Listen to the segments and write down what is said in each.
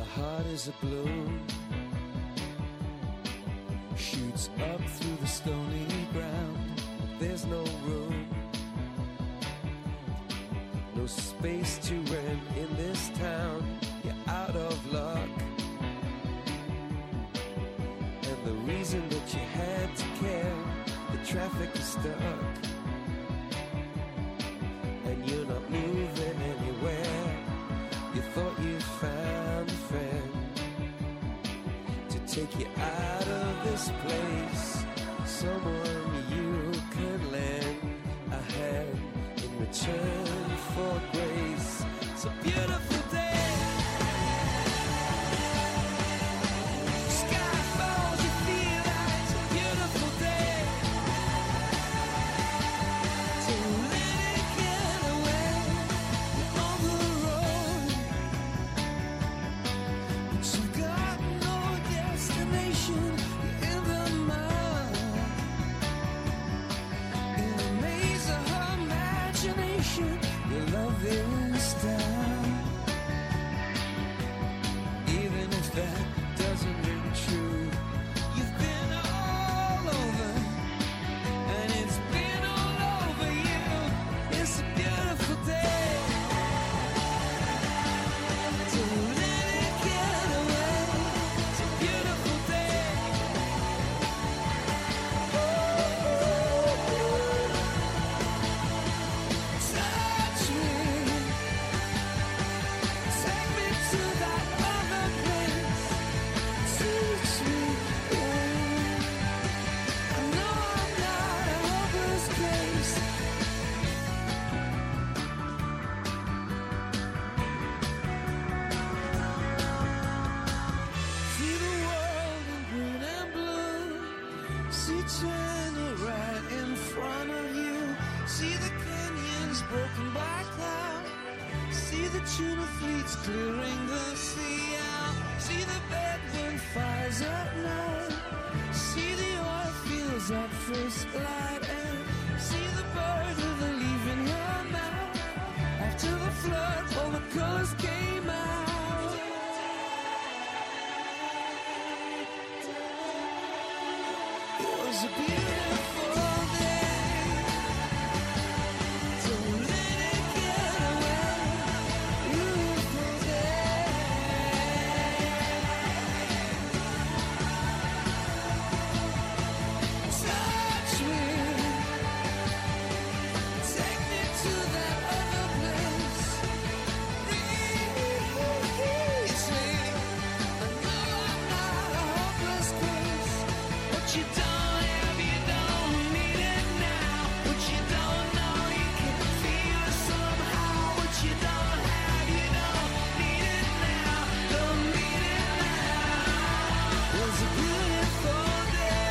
heart is a balloon, shoots up through the stony ground. There's no room, no space to rent in this town. You're out of luck, and the reason that you had to care, the traffic is stuck, and you're not moving anywhere. You thought you found a friend to take you out of this place, someone you could lend a hand in return for grace. It's a beautiful day. Sky falls, you feel like it's a beautiful day. So let it get away on the road, but you got no destination. You're in the mud, in a maze of imagination. Your love is down, even if that doesn't ring true. You've been all over, and it's been all over you. It's a beautiful day. So let it get away. It's a beautiful day. Touch me, take me to that other place. Teach me, I know I'm not a hopeless case. See the world in green and blue. See China right in front of you. See the canyons broken by cloud. See the tuna fleets clearing the sea out. See the bedroom fires at night. See the oil fields at first light. And see the bird with a leaf in her mouth. After the flood, all the colors came out. It was a beautiful day. So let it get away. Beautiful day. Touch me, take me to that other place. Reach me, I know I'm not a hopeless case. What you don't have, you don't need it now. What you don't know, you can feel it somehow. What you don't have, you don't need it now. Don't need it now. It was a beautiful day.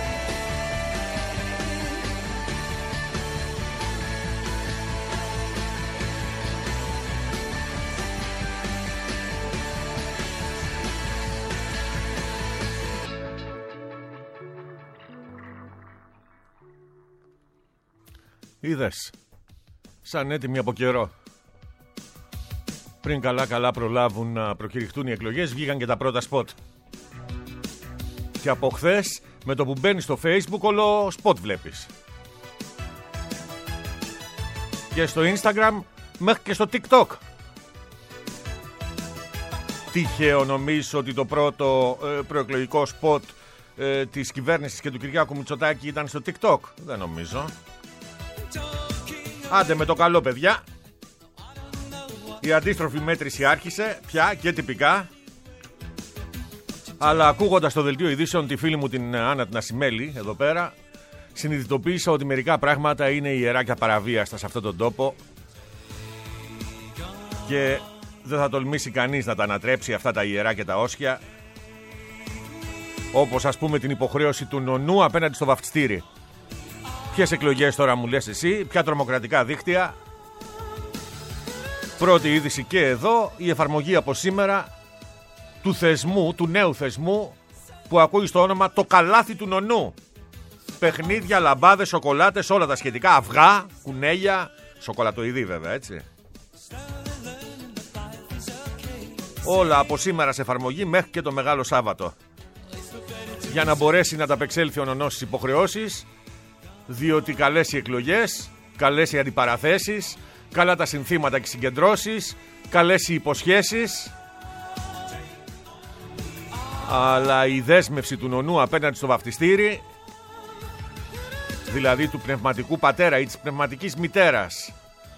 Είδες, σαν έτοιμοι από καιρό. Πριν καλά προλάβουν να προκηρυχτούν οι εκλογές, βγήκαν και τα πρώτα σποτ. Και από χθες, με το που μπαίνεις στο Facebook, όλο σποτ βλέπεις. Και στο Instagram, μέχρι και στο TikTok. Τυχαίο νομίζεις ότι το πρώτο προεκλογικό σποτ της κυβέρνησης και του Κυριάκου Μητσοτάκη ήταν στο TikTok? Δεν νομίζω. Άντε με το καλό, παιδιά. Η αντίστροφη μέτρηση άρχισε πια και τυπικά. Αλλά ακούγοντας το δελτίο ειδήσεων τη φίλη μου την Άννα την Ασημέλη εδώ πέρα, συνειδητοποίησα ότι μερικά πράγματα είναι ιερά και απαραβίαστα σε αυτόν τον τόπο και δεν θα τολμήσει κανείς να τα ανατρέψει αυτά τα ιερά και τα όσια, όπως ας πούμε την υποχρέωση του νονού απέναντι στο βαφτιστήρι. Ποιες εκλογές τώρα μου λες εσύ, ποια τρομοκρατικά δίκτυα? Πρώτη είδηση και εδώ, η εφαρμογή από σήμερα του θεσμού, του νέου θεσμού που ακούει στο όνομα το καλάθι του νονού. Παιχνίδια, λαμπάδες, σοκολάτες, όλα τα σχετικά, αυγά, κουνέλια, σοκολατοειδή βέβαια, έτσι. Όλα από σήμερα σε εφαρμογή μέχρι και το Μεγάλο Σάββατο. Για να μπορέσει να ανταπεξέλθει ο νονός στις υποχρεώσεις, διότι καλές οι εκλογές, καλές οι αντιπαραθέσεις, καλά τα συνθήματα και συγκεντρώσεις, καλές οι υποσχέσεις, αλλά η δέσμευση του νονού απέναντι στο βαφτιστήρι, δηλαδή του πνευματικού πατέρα ή της πνευματικής μητέρας,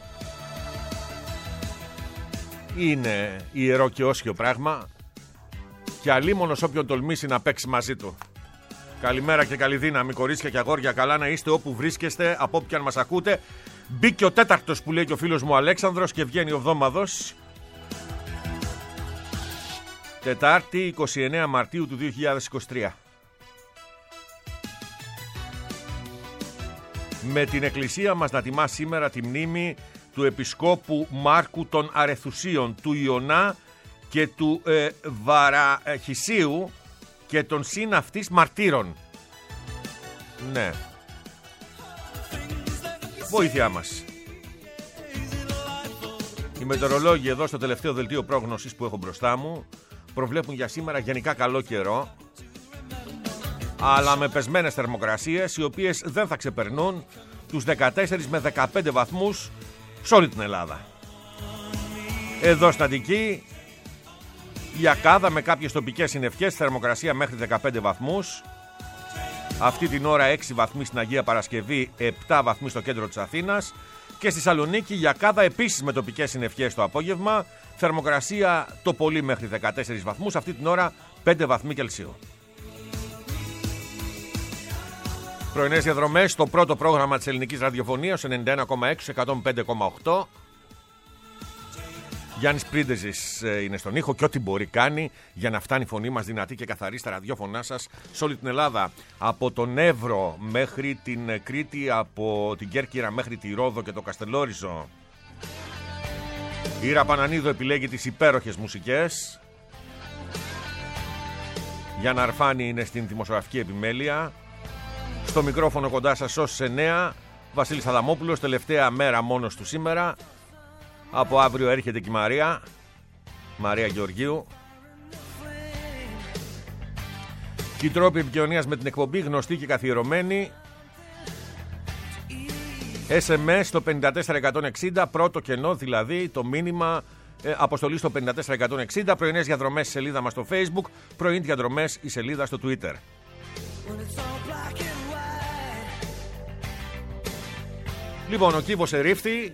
είναι ιερό και όσιο πράγμα και αλίμονος όποιον τολμήσει να παίξει μαζί του. Καλημέρα και καλή δύναμη, κορίτσια και αγόρια. Καλά να είστε όπου βρίσκεστε, από όπου και αν μας ακούτε. Μπήκε ο τέταρτος που λέει και ο φίλος μου Αλέξανδρος και βγαίνει ο εβδόμαδος. Τετάρτη 29 Μαρτίου του 2023. Με την Εκκλησία μας να τιμά σήμερα τη μνήμη του Επισκόπου Μάρκου των Αρεθουσίων, του Ιωνά και του Βαραχυσίου και των συναυτής μαρτύρων. Ναι. Βοήθειά μας. Οι μετεωρολόγοι εδώ στο τελευταίο δελτίο πρόγνωσης που έχω μπροστά μου προβλέπουν για σήμερα γενικά καλό καιρό, αλλά με πεσμένες θερμοκρασίες οι οποίες δεν θα ξεπερνούν τους 14 με 15 βαθμούς σε όλη την Ελλάδα. Εδώ στην Αττική η Ακάδα με κάποιες τοπικές συννεφιές, θερμοκρασία μέχρι 15 βαθμούς. Αυτή την ώρα 6 βαθμοί στην Αγία Παρασκευή, 7 βαθμοί στο κέντρο της Αθήνας. Και στη Σαλονίκη η Ακάδα επίσης με τοπικές συννεφιές το απόγευμα, θερμοκρασία το πολύ μέχρι 14 βαθμούς, αυτή την ώρα 5 βαθμοί Κελσίου. Πρωινές διαδρομές στο πρώτο πρόγραμμα της ελληνικής ραδιοφωνίας, 91,6, 105,8. Γιάννης Πρίντεζης είναι στον ήχο και ό,τι μπορεί κάνει για να φτάνει η φωνή μας δυνατή και καθαρή στα ραδιόφωνά σας σε όλη την Ελλάδα. Από τον Εύρο μέχρι την Κρήτη, από την Κέρκυρα μέχρι τη Ρόδο και το Καστελόριζο. Η Ήρα Πανανίδου επιλέγει τις υπέροχες μουσικές. Γιάννα Αρφάνη είναι στην δημοσιογραφική επιμέλεια. Στο μικρόφωνο κοντά σας ως 9, Βασίλης Αδαμόπουλος, τελευταία μέρα μόνος του σήμερα. Από αύριο έρχεται και η Μαρία Γεωργίου. Και οι τρόποι επικοινωνίας με την εκπομπή γνωστοί και καθιερωμένοι. SMS στο 54160, πρώτο κενό δηλαδή, το μήνυμα αποστολή στο 54160. Πρωινές διαδρομές η σελίδα μας στο Facebook, πρωινές διαδρομές η σελίδα στο Twitter. Λοιπόν, ο κύβος ερήφθη.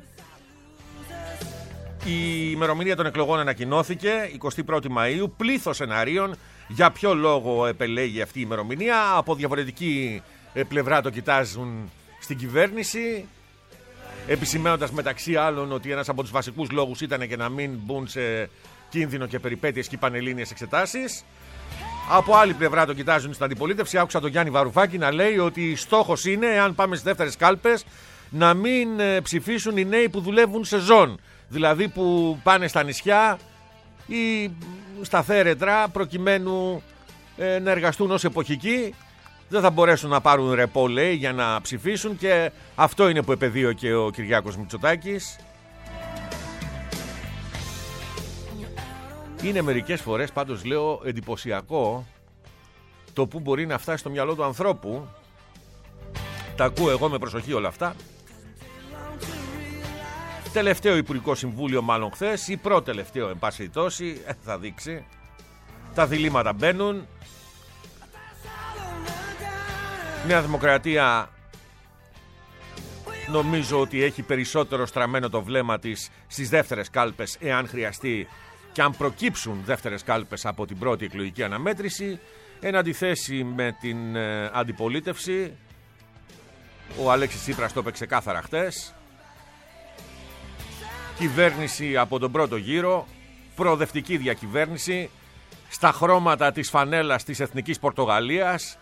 Η ημερομηνία των εκλογών ανακοινώθηκε 21η Μαΐου. Πλήθος σεναρίων. Για ποιο λόγο επελέγει αυτή η ημερομηνία? Από διαφορετική πλευρά το κοιτάζουν στην κυβέρνηση, επισημαίνοντας μεταξύ άλλων ότι ένας από τους βασικούς λόγους ήταν και να μην μπουν σε κίνδυνο και περιπέτειες και πανελλήνιες εξετάσεις. Από άλλη πλευρά το κοιτάζουν στην αντιπολίτευση. Άκουσα τον Γιάννη Βαρουφάκη να λέει ότι στόχος είναι, εάν πάμε στις δεύτερες κάλπες, να μην ψηφίσουν οι νέοι που δουλεύουν σεζόν. Δηλαδή που πάνε στα νησιά ή στα θέρετρα προκειμένου να εργαστούν ως εποχικοί. Δεν θα μπορέσουν να πάρουν ρεπό, λέει, για να ψηφίσουν, και αυτό είναι που επεδίωκε ο Κυριάκος Μητσοτάκης. Είναι μερικές φορές, πάντως λέω, εντυπωσιακό το που μπορεί να φτάσει στο μυαλό του ανθρώπου. Τα ακούω εγώ με προσοχή όλα αυτά. Τελευταίο Υπουργικό Συμβούλιο μάλλον χθες, ή προτελευταίο εν πάση περιπτώσει, θα δείξει. Τα διλήμματα μπαίνουν. Νέα Δημοκρατία νομίζω ότι έχει περισσότερο στραμμένο το βλέμμα της στις δεύτερες κάλπες, εάν χρειαστεί και αν προκύψουν δεύτερες κάλπες από την πρώτη εκλογική αναμέτρηση, εν αντιθέσει με την αντιπολίτευση. Ο Αλέξης Τσίπρας το είπε ξεκάθαρα χτες. Κυβέρνηση από τον πρώτο γύρο, προοδευτική διακυβέρνηση, στα χρώματα της φανέλας της Εθνικής Πορτογαλίας,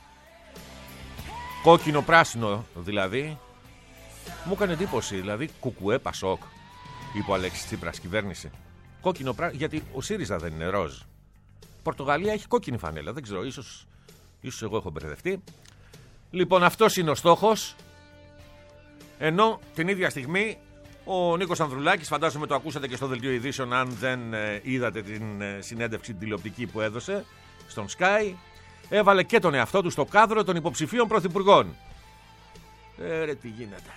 κόκκινο-πράσινο δηλαδή. Μου έκανε εντύπωση, δηλαδή κουκουέ Πασόκ, είπε ο Αλέξης Τσίπρας, κυβέρνηση. Κόκκινο-πράσινο, γιατί ο ΣΥΡΙΖΑ δεν είναι ροζ. Πορτογαλία έχει κόκκινη φανέλα, δεν ξέρω, ίσως εγώ έχω μπερδευτεί. Λοιπόν, αυτός είναι ο στόχος, ενώ την ίδια στιγμή Ο Νίκος Ανδρουλάκης, φαντάζομαι το ακούσατε και στο δελτίο ειδήσεων, αν δεν είδατε την συνέντευξη τηλεοπτική που έδωσε στον Sky, έβαλε και τον εαυτό του στο κάδρο των υποψηφίων πρωθυπουργών. Ρε τι γίνεται.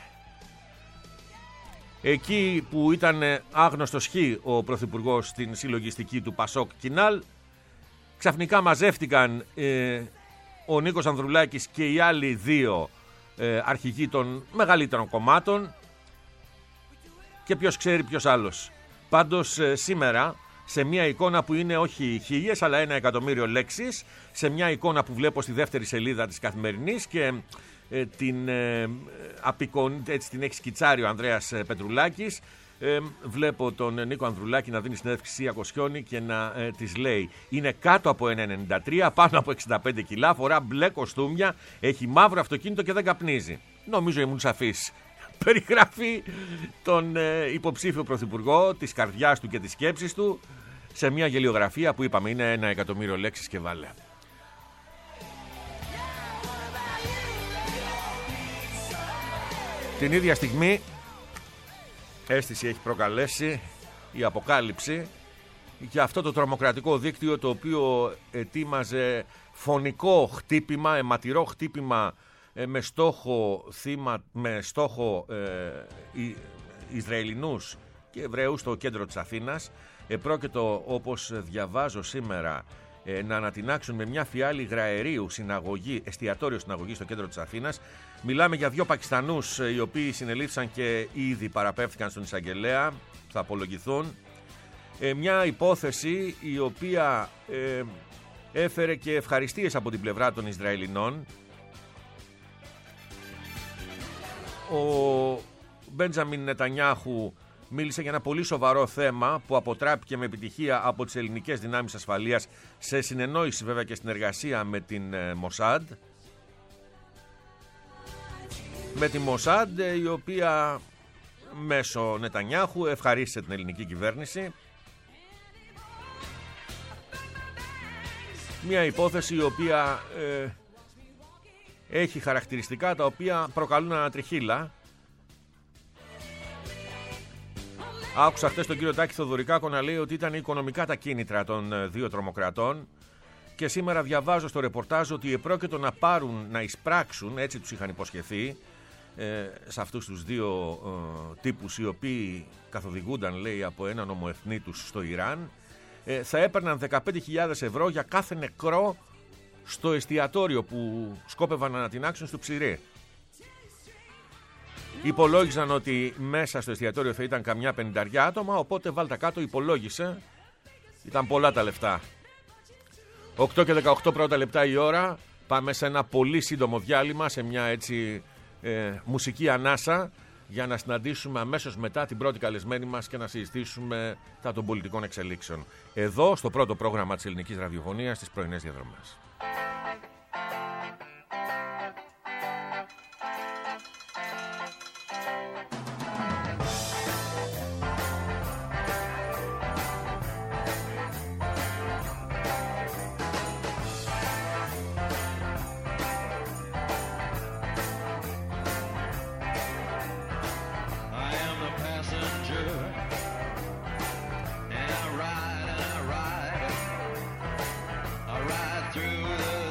Εκεί που ήταν άγνωστος χ ο πρωθυπουργός στην συλλογιστική του Πασόκ Κινάλ, ξαφνικά μαζεύτηκαν ο Νίκος Ανδρουλάκης και οι άλλοι δύο αρχηγοί των μεγαλύτερων κομμάτων και ποιος ξέρει ποιος άλλος. Πάντως σήμερα, σε μια εικόνα που είναι όχι 1000 αλλά 1.000.000 λέξεις, σε μια εικόνα που βλέπω στη δεύτερη σελίδα της Καθημερινής και έτσι την έχει σκιτσάρει ο Ανδρέας Πετρουλάκης, βλέπω τον Νίκο Ανδρουλάκη να δίνει συνέντευξη Σία Κοσιόνη και να της λέει είναι κάτω από 1,93, πάνω από 65 κιλά, φορά μπλε κοστούμια, έχει μαύρο αυτοκίνητο και δεν καπνίζει. Νομίζω ήμουν σαφής. Περιγράφει τον υποψήφιο πρωθυπουργό, της καρδιάς του και της σκέψης του, σε μια γελιογραφία που είπαμε είναι 1.000.000 λέξεις και βάλε. Την ίδια στιγμή αίσθηση έχει προκαλέσει η αποκάλυψη για αυτό το τρομοκρατικό δίκτυο, το οποίο ετοίμαζε φωνικό χτύπημα, αιματηρό χτύπημα με στόχο Ισραηλινούς και Εβραίους στο κέντρο της Αθήνας. Πρόκειτο, όπως διαβάζω σήμερα, να ανατινάξουν με μια φιάλη γραερίου εστιατόριο συναγωγή στο κέντρο της Αθήνας. Μιλάμε για 2 Πακιστανούς οι οποίοι συνελήφθησαν και ήδη παραπέμφθηκαν στον εισαγγελέα, θα απολογηθούν. Μια υπόθεση η οποία έφερε και ευχαριστίες από την πλευρά των Ισραηλινών. Ο Μπέντζαμιν Νετανιάχου μίλησε για ένα πολύ σοβαρό θέμα που αποτράπηκε με επιτυχία από τις ελληνικές δυνάμεις ασφαλείας, σε συνεννόηση βέβαια και συνεργασία με την Μοσάντ. Με τη Μοσάντ, η οποία μέσω Νετανιάχου ευχαρίστησε την ελληνική κυβέρνηση. Μια υπόθεση η οποία έχει χαρακτηριστικά τα οποία προκαλούν ανατριχύλα. Άκουσα χτες τον κύριο Τάκη Θοδωρικάκο να λέει ότι ήταν οικονομικά τα κίνητρα των δύο τρομοκρατών και σήμερα διαβάζω στο ρεπορτάζ ότι επρόκειτο να εισπράξουν, έτσι τους είχαν υποσχεθεί, σε αυτούς τους δύο τύπους οι οποίοι καθοδηγούνταν, λέει, από έναν ομοεθνή τους στο Ιράν, θα έπαιρναν 15.000 ευρώ για κάθε νεκρό στο εστιατόριο που σκόπευαν να ανατινάξουν στο Ψηρή. Υπολόγιζαν ότι μέσα στο εστιατόριο θα ήταν καμιά 50 άτομα, οπότε βάλτα κάτω, υπολόγισε, ήταν πολλά τα λεφτά. 8 και 18 πρώτα λεπτά η ώρα, πάμε σε ένα πολύ σύντομο διάλειμμα, σε μια έτσι μουσική ανάσα, για να συναντήσουμε αμέσως μετά την πρώτη καλεσμένη μας και να συζητήσουμε τα των πολιτικών εξελίξεων. Εδώ, στο πρώτο πρόγραμμα της ελληνικής ραδιοφωνίας, στις πρωινές διαδρομές. Through the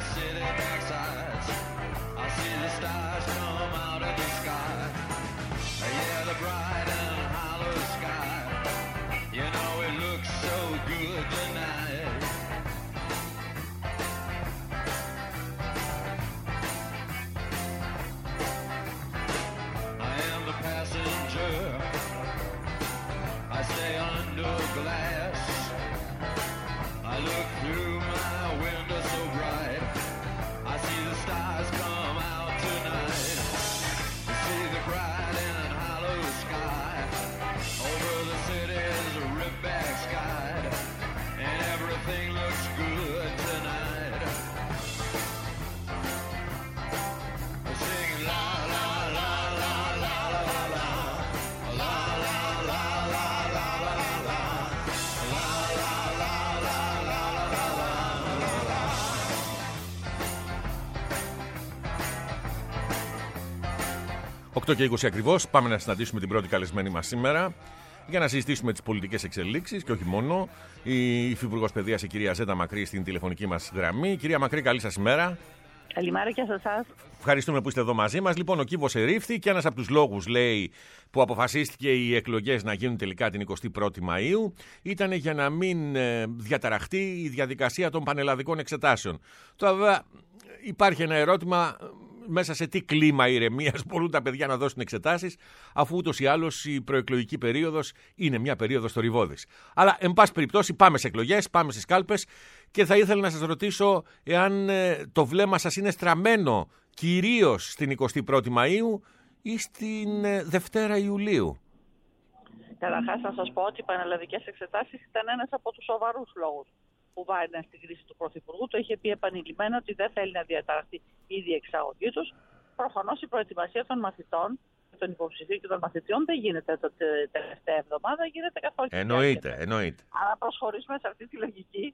8:20 ακριβώς. Πάμε να συναντήσουμε την πρώτη καλεσμένη μας σήμερα για να συζητήσουμε τις πολιτικές εξελίξεις και όχι μόνο. Η Υφυπουργός Παιδείας, η κυρία Ζέτα Μακρύ, στην τηλεφωνική μας γραμμή. Κυρία Μακρύ, καλή σας ημέρα. Καλημέρα και σε εσάς. Ευχαριστούμε που είστε εδώ μαζί μας. Λοιπόν, ο κύβος ερήφθη και ένας από τους λόγους, λέει, που αποφασίστηκε οι εκλογές να γίνουν τελικά την 21η Μαΐου ήταν για να μην διαταραχτεί η διαδικασία των πανελλαδικών εξετάσεων. Τώρα, βέβαια, υπάρχει ένα ερώτημα. Μέσα σε τι κλίμα ηρεμίας μπορούν τα παιδιά να δώσουν εξετάσεις, αφού ούτως ή άλλως η προεκλογική περίοδος είναι μια περίοδος θορυβώδης. Αλλά, εν πάση περιπτώσει, πάμε σε εκλογές, πάμε στις κάλπες και θα ήθελα να σας ρωτήσω εάν το βλέμμα σας είναι στραμμένο κυρίως στην 21η Μαΐου ή στην Δευτέρα Ιουλίου. Καταρχάς, να σας πω ότι οι πανελλαδικές εξετάσεις ήταν ένας από τους σοβαρούς λόγους που βάριναν στην κρίση του Πρωθυπουργού. Το είχε πει επανειλημμένα ότι δεν θέλει να διαταραχθεί η διεξαγωγή τους. Προφανώς η προετοιμασία των μαθητών, των υποψηφίων και των μαθητιών δεν γίνεται την τελευταία εβδομάδα, γίνεται καθ' όλη τη διάρκεια. Εννοείται. Αν προσχωρήσουμε σε αυτή τη λογική,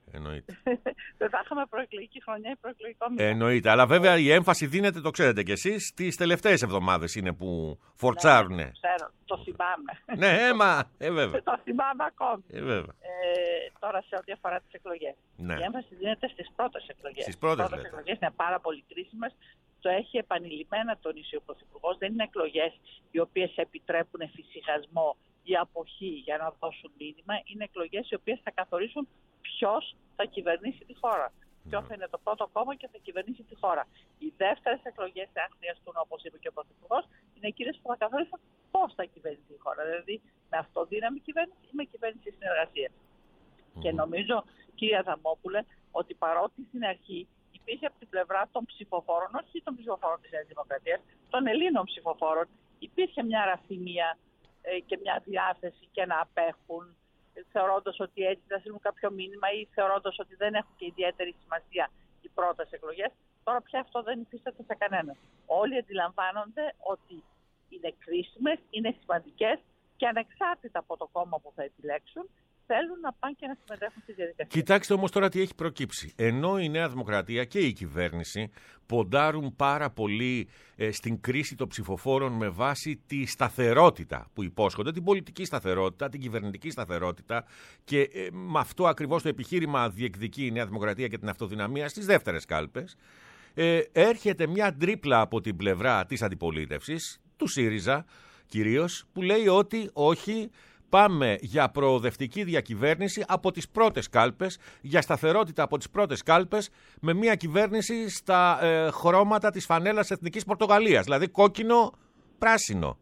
δεν θα είχαμε προεκλογική χρονιά ή προεκλογικό μήνα. Εννοείται. Αλλά βέβαια η έμφαση δίνεται, το ξέρετε κι εσείς, τις τελευταίες εβδομάδες είναι που φορτσάρουνε. Ναι, ξέρω, το θυμάμαι. Ναι, βέβαια. Το θυμάμαι ακόμη. Βέβαια. Τώρα σε ό,τι αφορά τις εκλογές. Ναι. Η έμφαση δίνεται στις πρώτες εκλογές. Στις πρώτες εκλογές είναι πάρα πολύ κρίσιμες. Το έχει επανειλημμένα τονίσει ο Πρωθυπουργός. Δεν είναι εκλογές οι οποίες επιτρέπουν εφησυχασμό ή αποχή για να δώσουν μήνυμα. Είναι εκλογές οι οποίες θα καθορίσουν ποιος θα κυβερνήσει τη χώρα. Ποιο θα είναι το πρώτο κόμμα και θα κυβερνήσει τη χώρα. Οι δεύτερες εκλογές, αν χρειαστούν, όπως είπε και ο Πρωθυπουργός, είναι εκείνες που θα καθορίσουν πώς θα κυβερνήσει η χώρα. Δηλαδή με αυτοδύναμη κυβέρνηση ή με κυβέρνηση συνεργασίας. Και νομίζω, κύριε Αδαμόπουλε, ότι παρότι στην αρχή υπήρχε από την πλευρά των ψηφοφόρων, όχι των ψηφοφόρων της Νέας Δημοκρατίας, των Ελλήνων ψηφοφόρων, υπήρχε μια ραθυμία και μια διάθεση και να απέχουν, θεωρώντας ότι έτσι θα στείλουν κάποιο μήνυμα ή θεωρώντας ότι δεν έχουν και ιδιαίτερη σημασία οι πρώτες εκλογές. Τώρα πια αυτό δεν υφίσταται σε κανέναν. Όλοι αντιλαμβάνονται ότι είναι κρίσιμες, είναι σημαντικές και ανεξάρτητα από το κόμμα που θα επιλέξουν, θέλουν να πάνε και να συμμετέχουν στη διαδικασία. Κοιτάξτε όμως τώρα τι έχει προκύψει. Ενώ η Νέα Δημοκρατία και η κυβέρνηση ποντάρουν πάρα πολύ στην κρίση των ψηφοφόρων με βάση τη σταθερότητα που υπόσχονται, την πολιτική σταθερότητα, την κυβερνητική σταθερότητα και με αυτό ακριβώς το επιχείρημα διεκδικεί η Νέα Δημοκρατία και την αυτοδυναμία στις δεύτερες κάλπες, έρχεται μια τρίπλα από την πλευρά της αντιπολίτευσης, του ΣΥΡΙΖΑ κυρίως, που λέει ότι όχι, πάμε για προοδευτική διακυβέρνηση από τις πρώτες κάλπες, για σταθερότητα από τις πρώτες κάλπες, με μια κυβέρνηση στα χρώματα της φανέλας Εθνικής Πορτογαλίας, δηλαδή κόκκινο-πράσινο.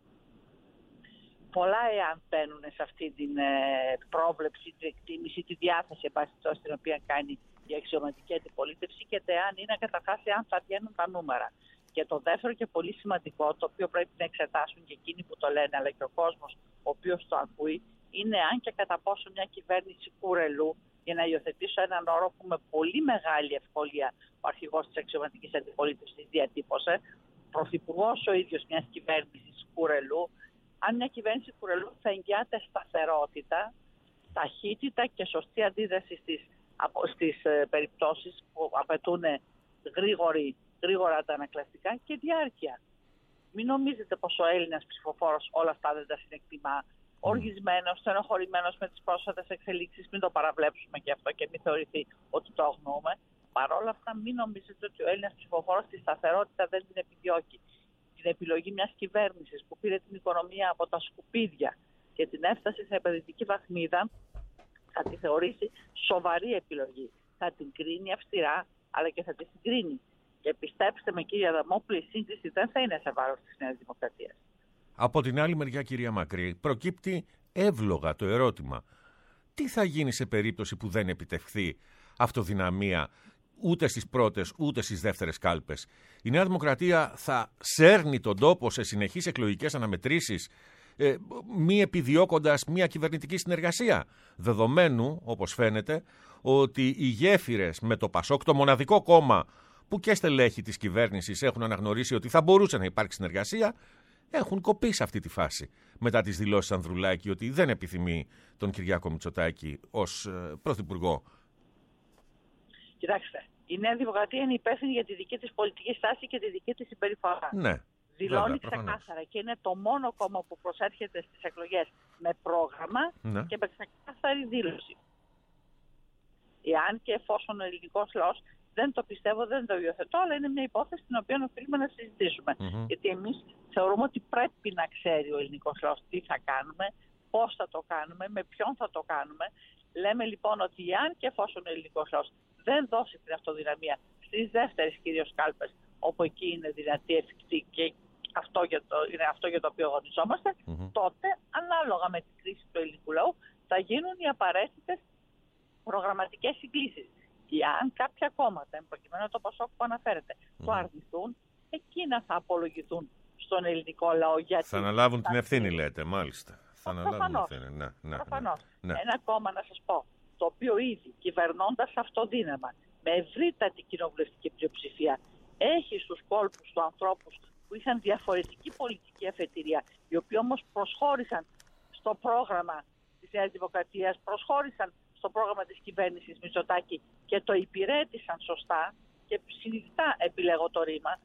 Πολλά εάν μπαίνουν σε αυτή την πρόβλεψη, την εκτίμηση, τη διάθεση επαστητός την οποία κάνει η αξιωματική αντιπολίτευση και εάν είναι καταρχάς εάν θα βγαίνουν τα νούμερα. Και το δεύτερο και πολύ σημαντικό, το οποίο πρέπει να εξετάσουν και εκείνοι που το λένε, αλλά και ο κόσμος ο οποίος το ακούει, είναι αν και κατά πόσο μια κυβέρνηση κουρελού, για να υιοθετήσω έναν όρο που με πολύ μεγάλη ευκολία ο αρχηγός της αξιωματικής αντιπολίτευσης διατύπωσε, πρωθυπουργός ο ίδιος μιας κυβέρνησης κουρελού, αν μια κυβέρνηση κουρελού θα εγγυάται σταθερότητα, ταχύτητα και σωστή αντίδραση στις περιπτώσεις που απαιτούν γρήγορα αντανακλαστικά και διάρκεια. Μην νομίζετε πως ο Έλληνας ψηφοφόρος όλα αυτά δεν τα συνεκτιμά. Οργισμένος, στενοχωρημένος με τις πρόσφατες εξελίξεις, μην το παραβλέψουμε και αυτό και μην θεωρηθεί ότι το αγνοούμε. Παρ' όλα αυτά, μην νομίζετε ότι ο Έλληνας ψηφοφόρος τη σταθερότητα δεν την επιδιώκει. Την επιλογή μιας κυβέρνησης που πήρε την οικονομία από τα σκουπίδια και την έφτασε σε επενδυτική βαθμίδα, θα τη θεωρήσει σοβαρή επιλογή. Θα την κρίνει αυστηρά, αλλά και θα τη συγκρίνει. Και πιστέψτε με, κύριε Αδαμόπουλε, η σύγκριση δεν θα είναι σε βάρος της Νέας Δημοκρατίας. Από την άλλη μεριά, κυρία Μακρύ, προκύπτει εύλογα το ερώτημα. Τι θα γίνει σε περίπτωση που δεν επιτευχθεί αυτοδυναμία ούτε στις πρώτες ούτε στις δεύτερες κάλπες? Η Νέα Δημοκρατία θα σέρνει τον τόπο σε συνεχείς εκλογικές αναμετρήσεις, μη επιδιώκοντας μια κυβερνητική συνεργασία, δεδομένου, όπως φαίνεται, ότι οι γέφυρες με το ΠΑΣΟΚ, το μοναδικό κόμμα που και στελέχη της κυβέρνησης έχουν αναγνωρίσει ότι θα μπορούσε να υπάρξει συνεργασία, έχουν κοπεί σε αυτή τη φάση μετά τις δηλώσεις Ανδρουλάκη ότι δεν επιθυμεί τον Κυριάκο Μητσοτάκη ως πρωθυπουργό. Κοιτάξτε, η Νέα Δημοκρατία είναι υπεύθυνη για τη δική της πολιτική στάση και τη δική της συμπεριφορά. Ναι. Δηλώνει ξεκάθαρα και είναι το μόνο κόμμα που προσέρχεται στις εκλογές με πρόγραμμα και με ξεκάθαρη δήλωση. Εάν και εφόσον ο ελληνικός λαός, δεν το πιστεύω, δεν το υιοθετώ, αλλά είναι μια υπόθεση την οποία οφείλουμε να συζητήσουμε. Γιατί εμείς θεωρούμε ότι πρέπει να ξέρει ο ελληνικός λαός τι θα κάνουμε, πώς θα το κάνουμε, με ποιον θα το κάνουμε. Λέμε λοιπόν ότι εάν και εφόσον ο ελληνικός λαός δεν δώσει την αυτοδυναμία στις δεύτερες κυρίως κάλπες, όπου εκεί είναι δυνατή, εφικτή και είναι αυτό για το οποίο αγωνιζόμαστε, τότε ανάλογα με την κρίση του ελληνικού λαού θα γίνουν οι απαραίτητες προγραμματικές συγκλήσεις. Εάν κάποια κόμματα, προκειμένου το ΠΑΣΟΚ που αναφέρεται, το αρνηθούν, εκείνα θα απολογηθούν στον ελληνικό λαό. Γιατί θα αναλάβουν την ευθύνη, λέτε, μάλιστα. Θα αναλάβουν την ευθύνη. Προφανώς. Ένα κόμμα, να σας πω, το οποίο ήδη κυβερνώντας αυτοδύναμα, με ευρύτατη κοινοβουλευτική πλειοψηφία, έχει στους κόλπους του ανθρώπους που είχαν διαφορετική πολιτική αφετηρία, οι οποίοι όμως προσχώρησαν στο πρόγραμμα της Νέας Δημοκρατίας, προσχώρησαν στο πρόγραμμα της κυβέρνησης Μητσοτάκη και το υπηρέτησαν σωστά και συνειδητά επιλέγω το ρήμα,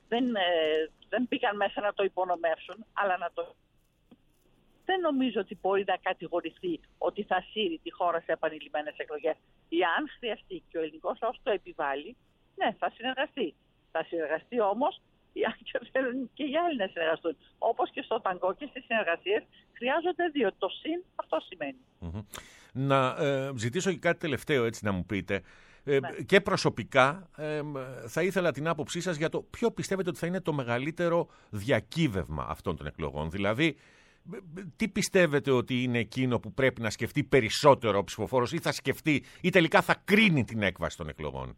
δεν πήγαν μέσα να το υπονομεύσουν, αλλά να το... Δεν νομίζω ότι μπορεί να κατηγορηθεί ότι θα σύρει τη χώρα σε επανειλημμένες εκλογές. Εάν χρειαστεί και ο ελληνικός λαός το επιβάλλει, ναι, θα συνεργαστεί. Θα συνεργαστεί όμως, εάν και θέλουν και οι άλλοι να συνεργαστούν. Όπως και στο ταγκό και στις συνεργασίες χρειάζονται δύο. Το συν αυτό σημαίνει. Να ζητήσω και κάτι τελευταίο, έτσι να μου πείτε. Και προσωπικά θα ήθελα την άποψή σας για το ποιο πιστεύετε ότι θα είναι το μεγαλύτερο διακύβευμα αυτών των εκλογών. Δηλαδή, τι πιστεύετε ότι είναι εκείνο που πρέπει να σκεφτεί περισσότερο ο ψηφοφόρος ή θα σκεφτεί ή τελικά θα κρίνει την έκβαση των εκλογών?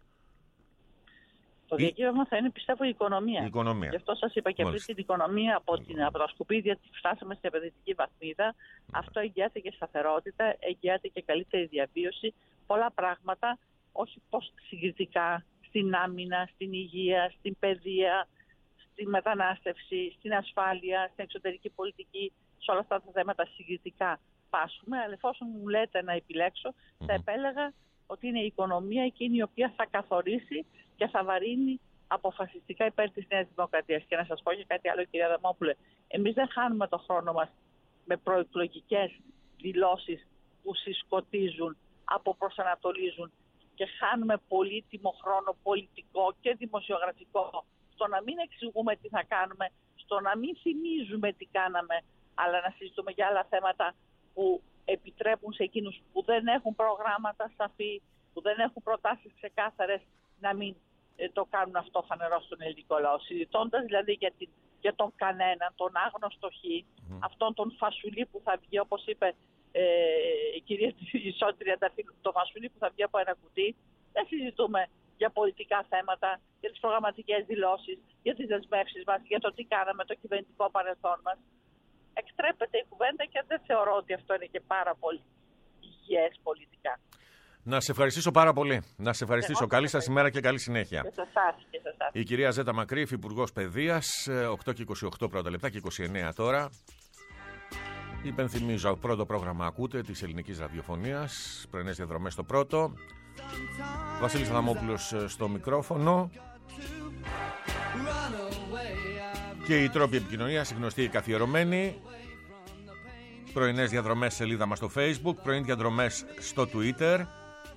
Το διακύβευμα θα είναι, πιστεύω, η οικονομία. Η οικονομία. Γι' αυτό σας είπα και πριν, την οικονομία από τα σκουπίδια φτάσαμε στην επενδυτική βαθμίδα. Αυτό εγγυάται και σταθερότητα, εγγυάται και καλύτερη διαβίωση. Πολλά πράγματα, όχι πως συγκριτικά, στην άμυνα, στην υγεία, στην παιδεία, στη μετανάστευση, στην ασφάλεια, στην εξωτερική πολιτική, σε όλα αυτά τα θέματα συγκριτικά πάσχουμε. Αλλά εφόσον μου λέτε να επιλέξω, θα επέλεγα ότι είναι η οικονομία εκείνη η οποία θα καθορίσει και θα βαρύνει αποφασιστικά υπέρ της Νέας Δημοκρατίας. Και να σας πω και κάτι άλλο, κυρία Αδαμόπουλε. Εμείς δεν χάνουμε το χρόνο μας με προεκλογικές δηλώσεις που συσκοτίζουν, αποπροσανατολίζουν και χάνουμε πολύτιμο χρόνο πολιτικό και δημοσιογραφικό στο να μην εξηγούμε τι θα κάνουμε, στο να μην θυμίζουμε τι κάναμε, αλλά να συζητούμε για άλλα θέματα που επιτρέπουν σε εκείνους που δεν έχουν προγράμματα σαφή, που δεν έχουν προτάσεις ξεκάθαρες, να μην το κάνουν αυτό φανερό στον ελληνικό λαό. Συζητώντας δηλαδή για τον κανένα, τον άγνωστο χ, αυτόν τον φασουλί που θα βγει, όπως είπε η κυρία Ισότρια, το φασουλί που θα βγει από ένα κουτί, δεν συζητούμε για πολιτικά θέματα, για τις προγραμματικές δηλώσεις, για τις δεσμεύσεις μας, για το τι κάναμε, το κυβερνητικό παρελθόν μας. Εκτρέπεται η κουβέντα και δεν θεωρώ ότι αυτό είναι και πάρα πολύ υγιές πολιτικά. Να σε ευχαριστήσω πάρα πολύ. Να σε ευχαριστήσω. Καλή σας ημέρα και καλή συνέχεια. Και σε εσάς. Η κυρία Ζέτα Μακρύφ, Υπουργός Παιδείας, 8 και 28 πρώτα λεπτά και 29 τώρα. Υπενθυμίζω, πρώτο πρόγραμμα ακούτε της ελληνικής ραδιοφωνίας, πρωινές διαδρομές στο πρώτο. Βασίλης Αδαμόπουλος στο μικρόφωνο. Και οι τρόποι επικοινωνίας, γνωστοί καθιερωμένοι. Πρωινές διαδρομές σελίδα μας στο Facebook, πρωινές διαδρομές στο Twitter.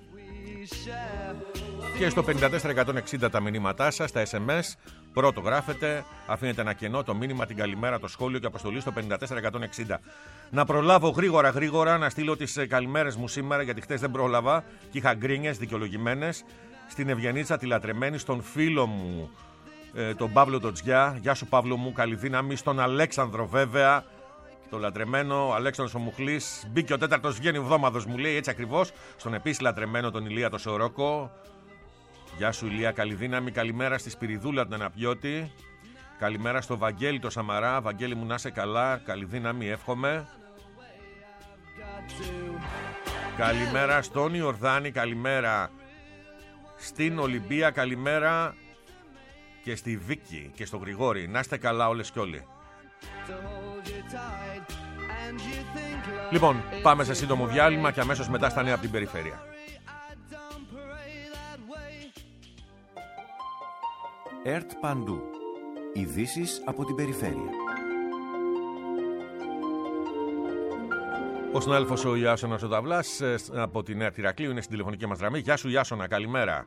Και στο 54-160 τα μηνύματά σας, τα SMS. Πρώτο γράφετε, αφήνετε ένα κενό, το μήνυμα, την καλημέρα, το σχόλιο και αποστολή στο 54-160. Να προλάβω γρήγορα να στείλω τις καλημέρες μου σήμερα, γιατί χτες δεν πρόλαβα και είχα γκρίνιες δικαιολογημένες. Στην Ευγενίτσα τη λατρεμένη, στον φίλο μου τον Παύλο Τοτζιά. Γεια σου Παύλο μου, καλή δύναμη. Στον Αλέξανδρο βέβαια, το λατρεμένο, ο Αλέξανδρος ο Μουχλής. Μπήκε ο τέταρτος, βγαίνει ο βδόμαδος, μου λέει έτσι ακριβώς. Στον επίσης λατρεμένο τον Ηλία το Σορόκο. Γεια σου Ηλία, καλή δύναμη. Καλημέρα στη Σπυριδούλα τον Αναπιώτη. Καλημέρα στο Βαγγέλη το Σαμαρά. Βαγγέλη μου, να είσαι καλά, καλή δύναμη, εύχομαι. Καλημέρα στον Ιορδάνη, καλημέρα στην Ολυμπία, καλημέρα και στη Βίκη και στο Γρηγόρη. Να είστε καλά όλες και όλοι. Λοιπόν, πάμε σε σύντομο διάλειμμα και αμέσως μετά στα νέα από την περιφέρεια. ΕΡΤ Παντού. Ειδήσεις από την περιφέρεια. Ο συνάδελφος ο Ιάσονας ο Δαυλάς από τη Νέα Ηρακλείου είναι στην τηλεφωνική μας γραμμή. Γεια σου Ιάσονα, καλημέρα.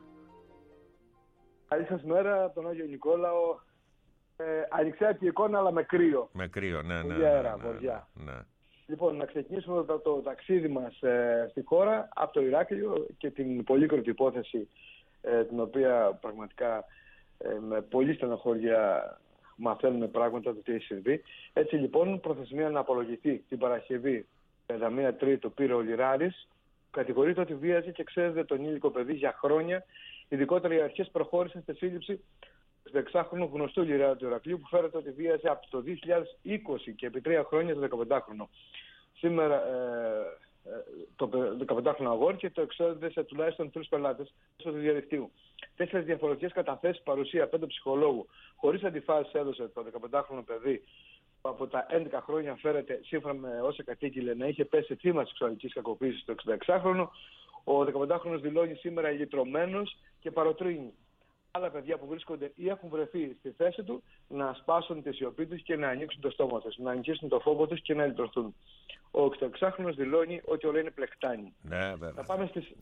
Καλή σας μέρα, τον Άγιο Νικόλαο. Ανοιξάτη εικόνα, αλλά με κρύο. Με κρύο, ναι. Ναι. Λοιπόν, να ξεκινήσουμε το ταξίδι μας στη χώρα από το Ηράκλειο και την πολύκροτη υπόθεση την οποία πραγματικά με πολύ στενοχώρια μαθαίνουμε πράγματα το τι έχει συμβεί. Έτσι λοιπόν, προθεσμία να απολογηθεί την Παρασκευή 31 Τρίτου πήρε ο Λιράρης. Κατηγορείται ότι βίαζε και εξέδιδε τον ήλικο παιδί για χρόνια. Ειδικότερα οι αρχές προχώρησαν στη σύλληψη του 16χρονου γνωστού Λιράρη του Ηρακλείου που φέρεται ότι βίαζε από το 2020 και επί 3 χρόνια το 15χρονο. Σήμερα το 15χρονο αγόρι και το εξέδιδε σε τουλάχιστον 3 πελάτες μέσω του διαδικτύου. 4 διαφορετικές καταθέσεις, παρουσία 5 ψυχολόγου. Χωρίς αντιφάσεις έδωσε το 15χρονο παιδί που από τα 11 χρόνια φέρεται, σύμφωνα με όσα κατήγγειλε, να είχε πέσει θύμα σεξουαλικής κακοποίησης το 66χρονο. Ο 15χρονος δηλώνει σήμερα ηλιτρωμένος και παροτρύνει άλλα παιδιά που βρίσκονται ή έχουν βρεθεί στη θέση του να σπάσουν τη σιωπή τους και να ανοίξουν το στόμα τους, να αγγίσουν το φόβο τους και να λυτρωθούν. Ο 66χρονος δηλώνει ότι όλα είναι πλεκτάνη. Ναι, βέβαια. Να πάμε στις...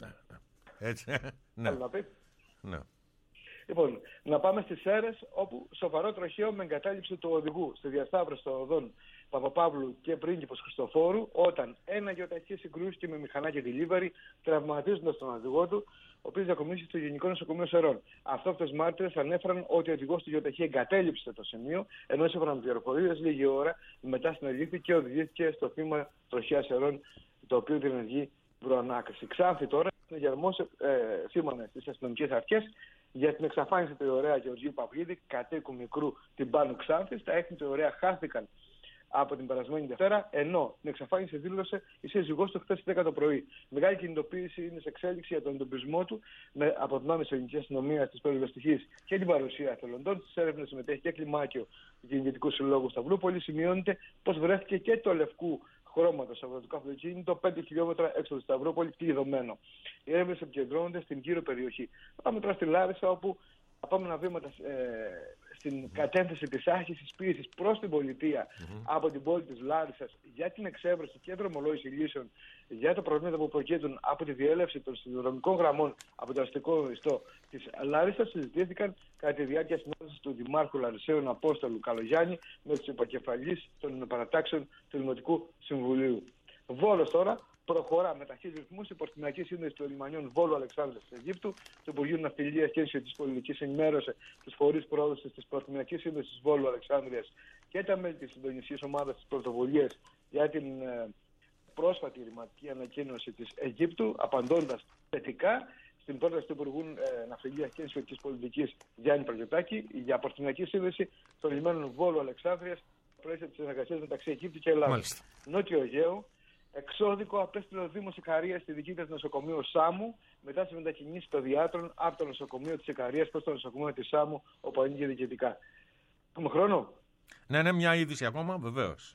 Έτσι, ναι. Να πει. Ναι. Λοιπόν, να πάμε στις Σέρρες, όπου σοβαρό τροχαίο με εγκατάλειψη του οδηγού στη διασταύρωση των οδών Παπαπαύλου και Πρίγκιπος Χριστοφόρου, όταν ένα γεωταχή συγκρούστηκε με μηχανάκι delivery, τραυματίζοντας τον οδηγό του, ο οποίος διακομίσει στο Γενικό Νοσοκομείο Σερών. Αυτόφτες μάρτυρες ανέφεραν ότι ο οδηγός του γεωταχή εγκατέλειψε το σημείο, ενώ σύμφωνα με πληροφορίες λίγη ώρα μετά συνελήφθη και οδηγήθηκε στο θύμα τροχαίας Σερών, το οποίο διενεργεί προανάκριση. Ξάνθη τώρα είναι γερμός σήμανε στις αστυνομικές αρχές για την εξαφάνιση του Ιωρέα Γεωργίου Παυλίδη, κατοίκου μικρού Τυμπάνου Ξάνθης. Τα έθνη του Ιωρέα χάθηκαν από την περασμένη Δευτέρα, ενώ την εξαφάνιση δήλωσε η σύζυγός του χθες 10 το πρωί. Μεγάλη κινητοποίηση είναι σε εξέλιξη για τον εντοπισμό του από δυνάμεις της ελληνικής αστυνομίας, της περιβαλλοντικής και την παρουσία εθελοντών. Στις έρευνες συμμετέχει και κλιμάκιο του Γεννητικού Συλλόγου Σταυρούπολη. Σημειώνεται πως βρέθηκε και το λευκού χρώματος αγροτικό αυτοκίνητο 5 χιλιόμετρα έξω του Σταυρούπολη κλειδωμένο. Οι έρευνες επικεντρώνονται στην γύρω περιοχή. Πάμε τώρα στη Λάρισα, όπου επόμενα βήματα στην κατεύθυνση της άσκησης πίεσης προς την πολιτεία από την πόλη της Λάρισσας για την εξέβρεση και δρομολόγηση λύσεων για τα προβλήματα που προκύπτουν από τη διέλευση των σιδηροδρομικών γραμμών από το αστικό ιστό της Λάρισσας συζητήθηκαν κατά τη διάρκεια συνάντησης του Δημάρχου Λαρισαίων Απόστολου Καλογιάννη με τους υποκεφαλείς των παρατάξεων του Δημοτικού Συμβουλίου. Βόλος τώρα. Προχωρά με ταχύς ρυθμούς η Πορτιμιακή Σύνδεση των Λιμανιών Βόλου Αλεξάνδρειας της Αιγύπτου. Το Υπουργείο Ναυτιλίας και Ενσιωτικής Πολιτικής ενημέρωσε τους φορείς πρόοδοσης της Πορτιμιακής Σύνδεσης Βόλου Αλεξάνδρειας και τα μέλη της συντονιστικής ομάδας της πρωτοβουλίας για την πρόσφατη ρηματική ανακοίνωση της Αιγύπτου, απαντώντας θετικά στην πρόταση του Υπουργού Ναυτιλίας και Ενσιωτικής Πολιτικής Γιάννη Πραγιωτάκη για Πορτιμιακή Σύνδεση των Λιμένων Βόλου Αλεξάνδρειας πλαίσια της συνεργασίας μεταξύ Αιγύπτου και Ελλάδας. Νότιο Αιγαίο. Εξώδικο απέστειλε ο Δήμος Ικαρίας στη δική της νοσοκομείο Σάμου μετά τις μετακινήσεις παιδιάτρων από το νοσοκομείο της Ικαρίας προς το νοσοκομείο της Σάμου, όπου ανήκει διοικητικά. Έχουμε χρόνο? Ναι, μια είδηση ακόμα, βεβαίως.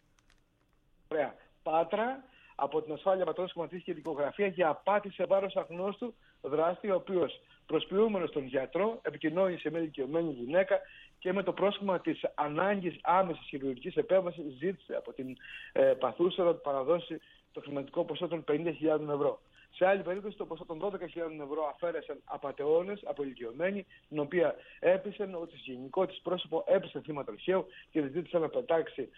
Ωραία. Πάτρα, από την ασφάλεια πατρών σχηματίστηκε δικογραφία για απάτη σε βάρος αγνώστου δράστη, ο οποίος προσποιούμενος τον γιατρό επικοινώνησε με ηλικιωμένη γυναίκα και με το πρόσχημα της ανάγκης άμεσης χειρουργικής επέμβασης ζήτησε από την παθούσα να του παραδώσει το χρηματικό ποσό των 50.000 ευρώ. Σε άλλη περίπτωση το ποσό των 12.000 ευρώ αφαίρεσαν απατεώνες από ηλικιωμένη, την οποία έπεισαν ότι το γενικό της πρόσωπο έπεσε θύμα τροχαίου και της ζήτησαν να πετάξει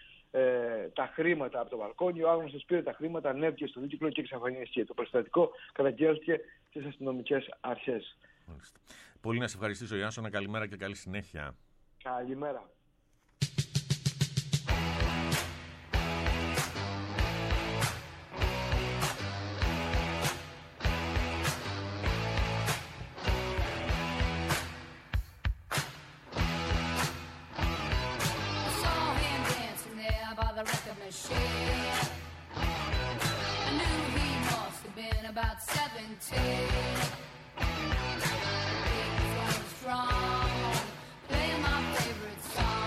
τα χρήματα από το μπαλκόνι. Ο άγνωστος πήρε τα χρήματα, ανέβηκε στο δίκυκλο και εξαφανίστηκε. Το περιστατικό καταγγέλθηκε στις αστυνομικές αρχές. Πολύ να σε ευχαριστήσω, Ιάσονα. Καλημέρα και καλή συνέχεια. Καλημέρα. About 17, strong, playing my favorite song.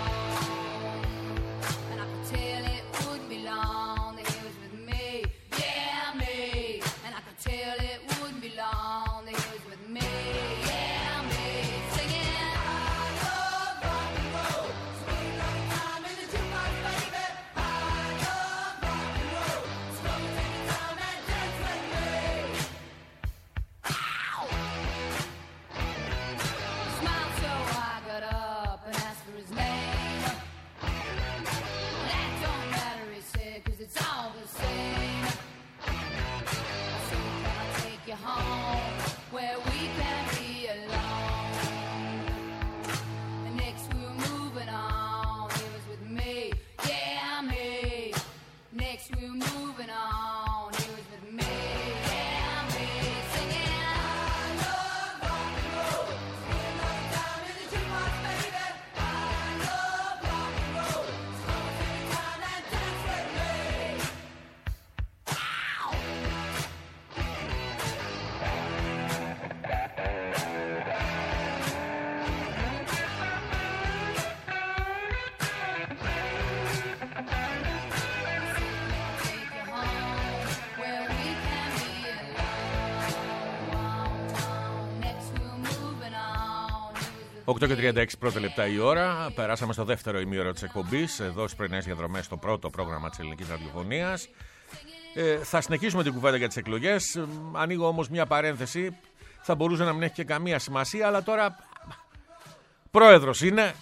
8:36 πρώτα λεπτά η ώρα. Περάσαμε στο δεύτερο ημίωρο της εκπομπής, εδώ στις πρωινές διαδρομές, στο πρώτο πρόγραμμα της ελληνικής ραδιοφωνίας. Θα συνεχίσουμε την κουβέντα για τις εκλογές. Ανοίγω όμως μια παρένθεση. Θα μπορούσε να μην έχει και καμία σημασία, αλλά τώρα πρόεδρος είναι.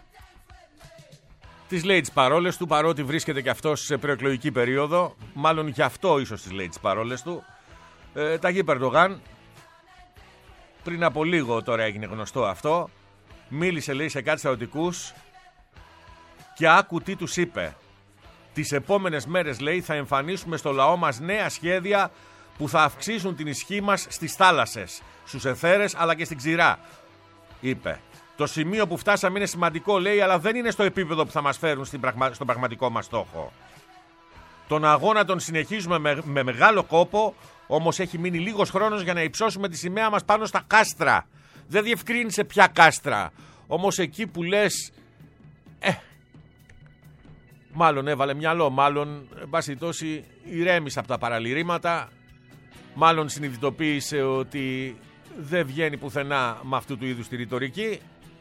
Τις λέει τις παρόλες του, παρότι βρίσκεται και αυτός σε προεκλογική περίοδο. Μάλλον γι' αυτό ίσως τις λέει τις παρόλες του. Ταγί Ερντογάν, πριν από λίγο τώρα έγινε γνωστό αυτό. Μίλησε, λέει, σε κάτι στρατιωτικούς και άκου τι τους είπε. Τις επόμενες μέρες, λέει, θα εμφανίσουμε στο λαό μας νέα σχέδια που θα αυξήσουν την ισχύ μας στις θάλασσες, στους αιθέρες αλλά και στην ξηρά, είπε. Το σημείο που φτάσαμε είναι σημαντικό, λέει, αλλά δεν είναι στο επίπεδο που θα μας φέρουν στον πραγματικό μας στόχο. Τον αγώνα τον συνεχίζουμε με μεγάλο κόπο, όμως έχει μείνει λίγος χρόνος για να υψώσουμε τη σημαία μας πάνω στα κάστρα. Δεν διευκρίνησε ποια κάστρα, όμως εκεί που λες, μάλλον έβαλε μυαλό, μάλλον, εν πάση τόση, ηρέμησε από τα παραλυρήματα, μάλλον συνειδητοποίησε ότι δεν βγαίνει πουθενά με αυτού του είδους τη ρητορική.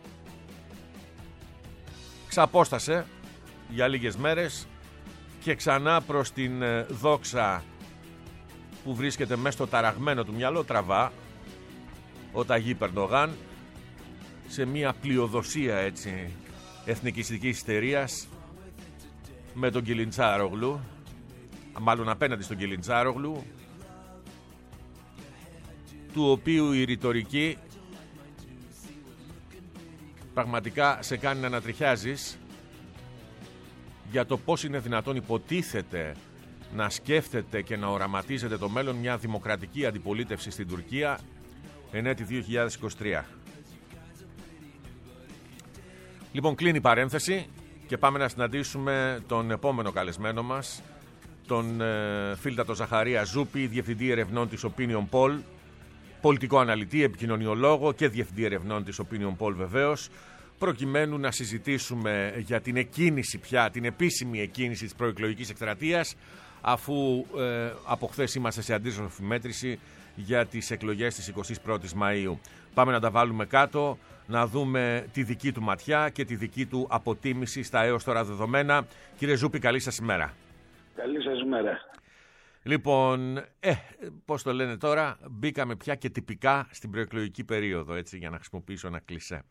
Ξαπόστασε για λίγες μέρες και ξανά προς την δόξα που βρίσκεται μέσα στο ταραγμένο του μυαλό τραβά ο Ταγί Ερντογάν, σε μια πλειοδοσία, έτσι, εθνικιστικής ιστερίας με τον Κιλιντσάρογλου, μάλλον απέναντι στον Κιλιντσάρογλου, του οποίου η ρητορική πραγματικά σε κάνει να ανατριχιάζεις για το πώς είναι δυνατόν, υποτίθεται, να σκέφτεται και να οραματίζεται το μέλλον μια δημοκρατική αντιπολίτευση στην Τουρκία εν έτη 2023. Λοιπόν, κλείνει η παρένθεση και πάμε να συναντήσουμε τον επόμενο καλεσμένο μας, τον Φίλτατο Ζαχαρία Ζούπη, διευθυντή ερευνών της Opinion Poll, πολιτικό αναλυτή, επικοινωνιολόγο και διευθυντή ερευνών της Opinion Poll βεβαίως, προκειμένου να συζητήσουμε για την εκκίνηση πια, την επίσημη εκκίνηση της προεκλογικής εκστρατείας, αφού από χθες είμαστε σε αντίστροφη μέτρηση για τις εκλογές της 21ης Μαΐου. Πάμε να τα βάλουμε κάτω, να δούμε τη δική του ματιά και τη δική του αποτίμηση στα έως τώρα δεδομένα. Κύριε Ζούπη, καλή σας ημέρα. Καλή σας ημέρα. Λοιπόν, πώς το λένε τώρα, μπήκαμε πια και τυπικά στην προεκλογική περίοδο, έτσι, για να χρησιμοποιήσω ένα κλισέ.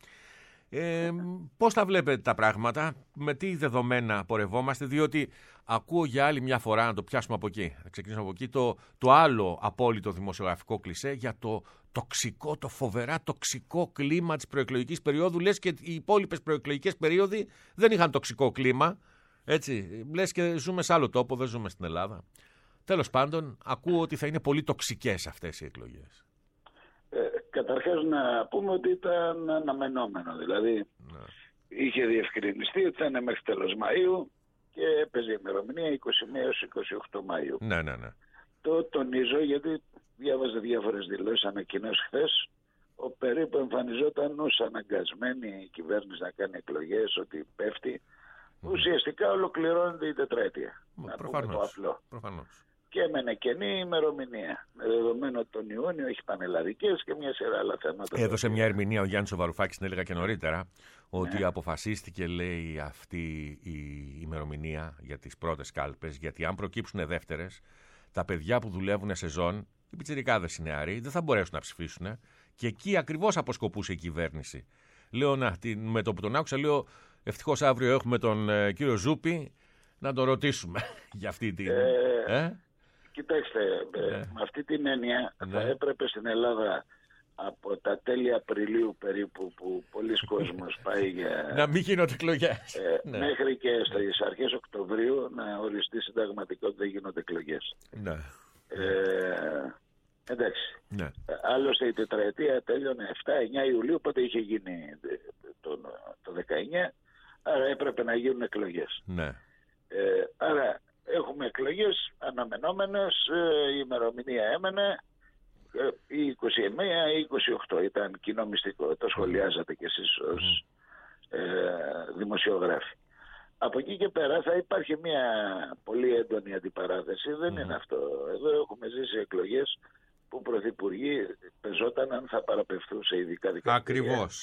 Πώς τα βλέπετε τα πράγματα, με τι δεδομένα πορευόμαστε, διότι ακούω για άλλη μια φορά, να το πιάσουμε από εκεί, να ξεκινήσουμε από εκεί, το άλλο απόλυτο δημοσιογραφικό κλισέ για το τοξικό, το φοβερά τοξικό κλίμα της προεκλογικής περίοδου. Λες και οι υπόλοιπες προεκλογικές περίοδοι δεν είχαν τοξικό κλίμα, έτσι, λες και ζούμε σε άλλο τόπο, δεν ζούμε στην Ελλάδα. Τέλος πάντων, ακούω ότι θα είναι πολύ τοξικές αυτές οι εκλογές. Καταρχάς να πούμε ότι ήταν αναμενόμενο. Δηλαδή, είχε διευκρινιστεί ότι θα είναι μέχρι τέλος Μαΐου και έπαιζε η ημερομηνία 21 έως 28 Μαΐου. Ναι. Το τονίζω γιατί διάβαζε διάφορες δηλώσεις, ανακοινώσεις χθες, περίπου εμφανιζόταν ως αναγκασμένη η κυβέρνηση να κάνει εκλογές, ότι πέφτει. Ουσιαστικά ολοκληρώνεται η τετραετία. Να πούμε το απλό. Προφανώς. Και έμενε κενή ημερομηνία. Με δεδομένο ότι τον Ιούνιο έχει πανελλαδικές και μια σειρά άλλα θέματα. Έδωσε μια ερμηνεία ο Γιάννης ο Βαρουφάκης, την έλεγα και νωρίτερα, ότι αποφασίστηκε, λέει, αυτή η ημερομηνία για τις πρώτες κάλπες, γιατί αν προκύψουν δεύτερες, τα παιδιά που δουλεύουν σεζόν, οι πιτσιρικάδες οι νεαροί, δεν θα μπορέσουν να ψηφίσουν. Και εκεί ακριβώς αποσκοπούσε η κυβέρνηση. Λέω, με το που τον άκουσα, λέω, ευτυχώς αύριο έχουμε τον κύριο Ζούπη να τον ρωτήσουμε για αυτή την. Κοιτάξτε, με αυτή την έννοια θα έπρεπε στην Ελλάδα από τα τέλη Απριλίου περίπου, που πολλοί κόσμος πάει για να μην γίνονται εκλογές, μέχρι και στις αρχές Οκτωβρίου να οριστεί συνταγματικό ότι δεν γίνονται εκλογές. Ναι. Εντάξει. Ναι. Άλλωστε η τετραετία τέλειωνε 7-9 Ιουλίου, οπότε είχε γίνει το 19, άρα έπρεπε να γίνουν εκλογές. Ναι. Άρα έχουμε εκλογές αναμενόμενες, η ημερομηνία έμενε, η 21 ή 28 ήταν κοινό μυστικό, το σχολιάζατε κι εσείς ως δημοσιογράφοι. Από εκεί και πέρα θα υπάρχει μια πολύ έντονη αντιπαράθεση, δεν είναι αυτό. Εδώ έχουμε ζήσει εκλογές που πρωθυπουργοί πεζόταν αν θα παραπευθούν σε ειδικά δικαστήρια. Ακριβώς.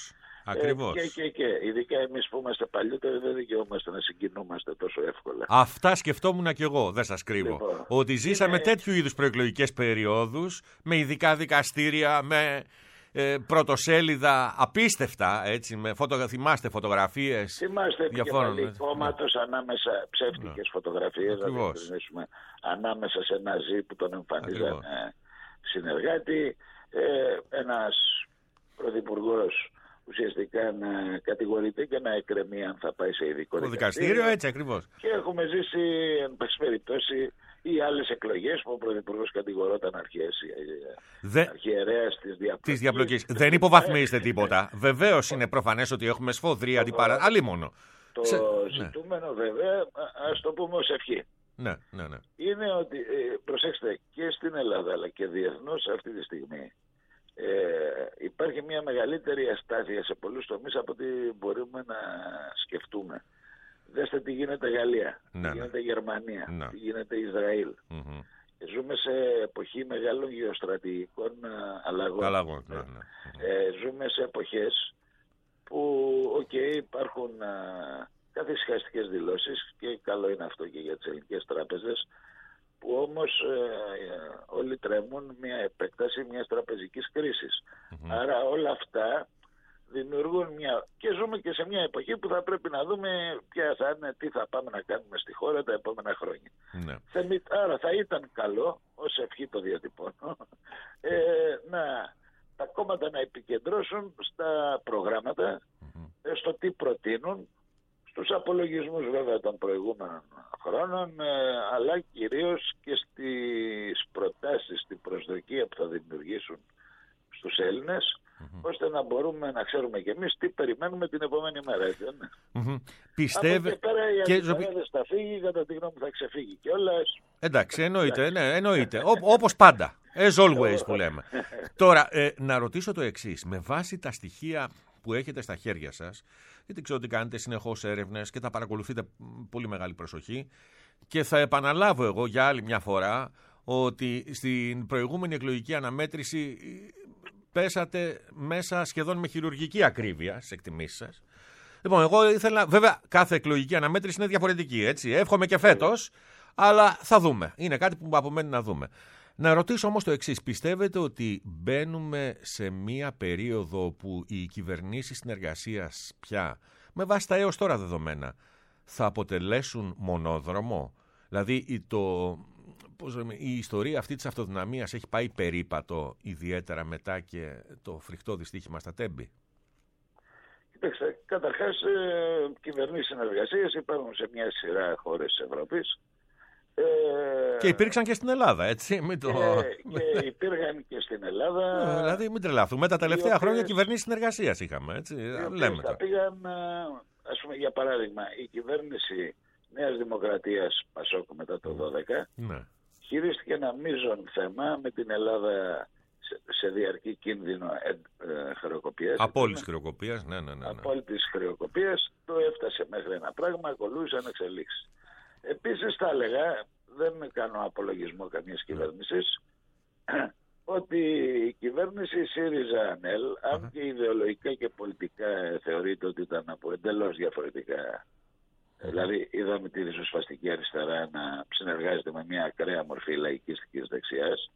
Ακριβώς. Και ειδικά εμείς που είμαστε παλιότεροι δεν δικαιούμαστε να συγκινούμαστε τόσο εύκολα. Αυτά σκεφτόμουν κι εγώ, δεν σας κρύβω. Λοιπόν, ότι ζήσαμε τέτοιου είδους προεκλογικές περιόδους, με ειδικά δικαστήρια, με πρωτοσέλιδα απίστευτα, έτσι, θυμάστε φωτογραφίες. Θυμάστε διαφόρων επικεφαλή κόμματος ανάμεσα, ψεύτικες φωτογραφίες, να διευκρινίσουμε, ανάμεσα σε ένα ζει που τον εμφανίζανε συνεργάτη, ένας πρωθυπουργός ουσιαστικά να κατηγορείται και να εκκρεμεί αν θα πάει σε ειδικό δικαστήριο. Έτσι ακριβώς. Και έχουμε ζήσει, εν πάση περιπτώσει, ή άλλες εκλογές που ο πρωθυπουργός κατηγορόταν αρχιερέας της διαπλοκής. Δεν υποβαθμίζετε τίποτα. Βεβαίως είναι προφανές ότι έχουμε σφοδρή αντιπαράθεση. Αλλήμονο. Το ζητούμενο βέβαια, ας το πούμε ως ευχή. Ναι. Είναι ότι, προσέξτε, και στην Ελλάδα αλλά και διεθνώς αυτή τη στιγμή υπάρχει μια μεγαλύτερη αστάθεια σε πολλούς τομείς από ό,τι μπορούμε να σκεφτούμε. Δέστε τι γίνεται Γαλλία, τι γίνεται Γερμανία, τι γίνεται Ισραήλ. Ζούμε σε εποχή μεγάλων γεωστρατηγικών αλλαγών. Ζούμε σε εποχές που υπάρχουν καθησυχαστικές δηλώσεις και καλό είναι αυτό και για τις ελληνικές τράπεζες, που όμως όλοι τρέμουν μια επέκταση μιας τραπεζικής κρίσης. Άρα όλα αυτά δημιουργούν και ζούμε και σε μια εποχή που θα πρέπει να δούμε ποια θα είναι, τι θα πάμε να κάνουμε στη χώρα τα επόμενα χρόνια. Άρα θα ήταν καλό, ως ευχή το διατυπώνω, τα κόμματα να επικεντρώσουν στα προγράμματα, στο τι προτείνουν, στους απολογισμούς βέβαια των προηγούμενων χρόνων, αλλά κυρίως και στις προτάσεις, στην προσδοκία που θα δημιουργήσουν στους Έλληνες, ώστε να μπορούμε να ξέρουμε κι εμείς τι περιμένουμε την επόμενη μέρα. Έτσι, Πιστεύω. Από εκεί πέρα η αντιπαράθεση θα φύγει, κατά τη γνώμη μου θα ξεφύγει κιόλας. Εντάξει, εννοείται. Όπως πάντα. As always που λέμε. Τώρα, να ρωτήσω το εξής. Με βάση τα στοιχεία που έχετε στα χέρια σας, γιατί ξέρω ότι κάνετε συνεχώς έρευνες και τα παρακολουθείτε πολύ μεγάλη προσοχή, και θα επαναλάβω εγώ για άλλη μια φορά ότι στην προηγούμενη εκλογική αναμέτρηση πέσατε μέσα σχεδόν με χειρουργική ακρίβεια στις εκτιμήσεις σας. Λοιπόν, εγώ ήθελα, βέβαια κάθε εκλογική αναμέτρηση είναι διαφορετική, έτσι, εύχομαι και φέτος, αλλά θα δούμε, είναι κάτι που απομένει να δούμε. Να ρωτήσω όμως το εξής, πιστεύετε ότι μπαίνουμε σε μία περίοδο που οι κυβερνήσεις συνεργασίας πια, με βάση τα έως τώρα δεδομένα, θα αποτελέσουν μονόδρομο? Δηλαδή η ιστορία αυτή της αυτοδυναμίας έχει πάει περίπατο, ιδιαίτερα μετά και το φρικτό δυστύχημα στα Τέμπη? Κοιτάξτε, καταρχάς κυβερνήσεις συνεργασίας υπάρχουν σε μια σειρά χώρες της Ευρώπης. Και υπήρξαν και στην Ελλάδα, έτσι. Και υπήρχαν και στην Ελλάδα. Δηλαδή, μην τρελαθούμε. Τα τελευταία χρόνια κυβερνήσεις συνεργασίας είχαμε, έτσι. Λέμε θα πήγαν, ας πούμε, για παράδειγμα, η κυβέρνηση Νέας Δημοκρατίας Πασόκ μετά το 2012 χειρίστηκε ένα μείζον θέμα με την Ελλάδα σε διαρκή κίνδυνο χρεοκοπίας. Απόλυτης χρεοκοπίας, ναι. Απόλυτης χρεοκοπίας, το έφτασε μέχρι ένα πράγμα, ακολούθησαν εξελίξεις. Επίσης θα έλεγα, δεν κάνω απολογισμό καμίας κυβέρνησης, ότι η κυβέρνηση ΣΥΡΙΖΑ-ΑΝΕΛ, αν και ιδεολογικά και πολιτικά θεωρείται ότι ήταν από εντελώς διαφορετικά, δηλαδή είδαμε τη ριζοσπαστική αριστερά να συνεργάζεται με μια ακραία μορφή λαϊκίστικης δεξιάς,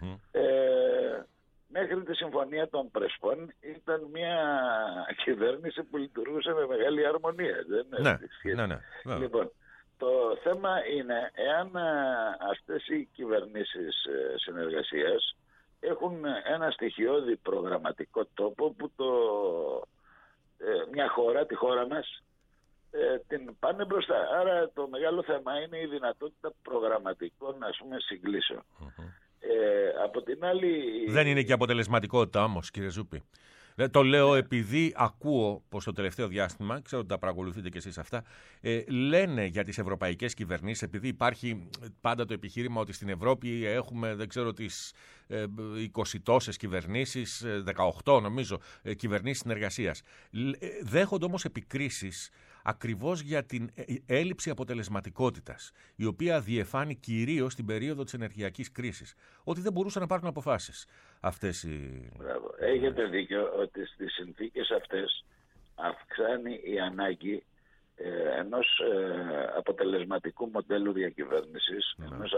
μέχρι τη συμφωνία των Πρεσπών ήταν μια κυβέρνηση που λειτουργούσε με μεγάλη αρμονία. Ναι. Λοιπόν, το θέμα είναι εάν αυτές οι κυβερνήσεις συνεργασίας έχουν ένα στοιχειώδη προγραμματικό τόπο που μια χώρα, τη χώρα μας, την πάνε μπροστά. Άρα το μεγάλο θέμα είναι η δυνατότητα προγραμματικών, ας πούμε, συγκλήσεων. Από την άλλη... Δεν είναι και αποτελεσματικότητα όμως, κύριε Ζούπη. Το λέω επειδή ακούω πως το τελευταίο διάστημα, ξέρω ότι τα παρακολουθείτε κι εσείς αυτά, λένε για τις ευρωπαϊκές κυβερνήσεις, επειδή υπάρχει πάντα το επιχείρημα ότι στην Ευρώπη έχουμε, δεν ξέρω, τις 20 τόσες κυβερνήσεις, 18 νομίζω, κυβερνήσεις συνεργασίας. Δέχονται όμως επικρίσεις ακριβώς για την έλλειψη αποτελεσματικότητας, η οποία διεφάνει κυρίως στην περίοδο της ενεργειακής κρίσης, ότι δεν μπορούσαν να πάρουν αποφάσεις αυτές οι... Μπράβο. Έχετε δίκιο ότι στις συνθήκες αυτές ήταν η ανάγκη ενός αποτελεσματικού μοντέλου διακυβέρνησης, ενός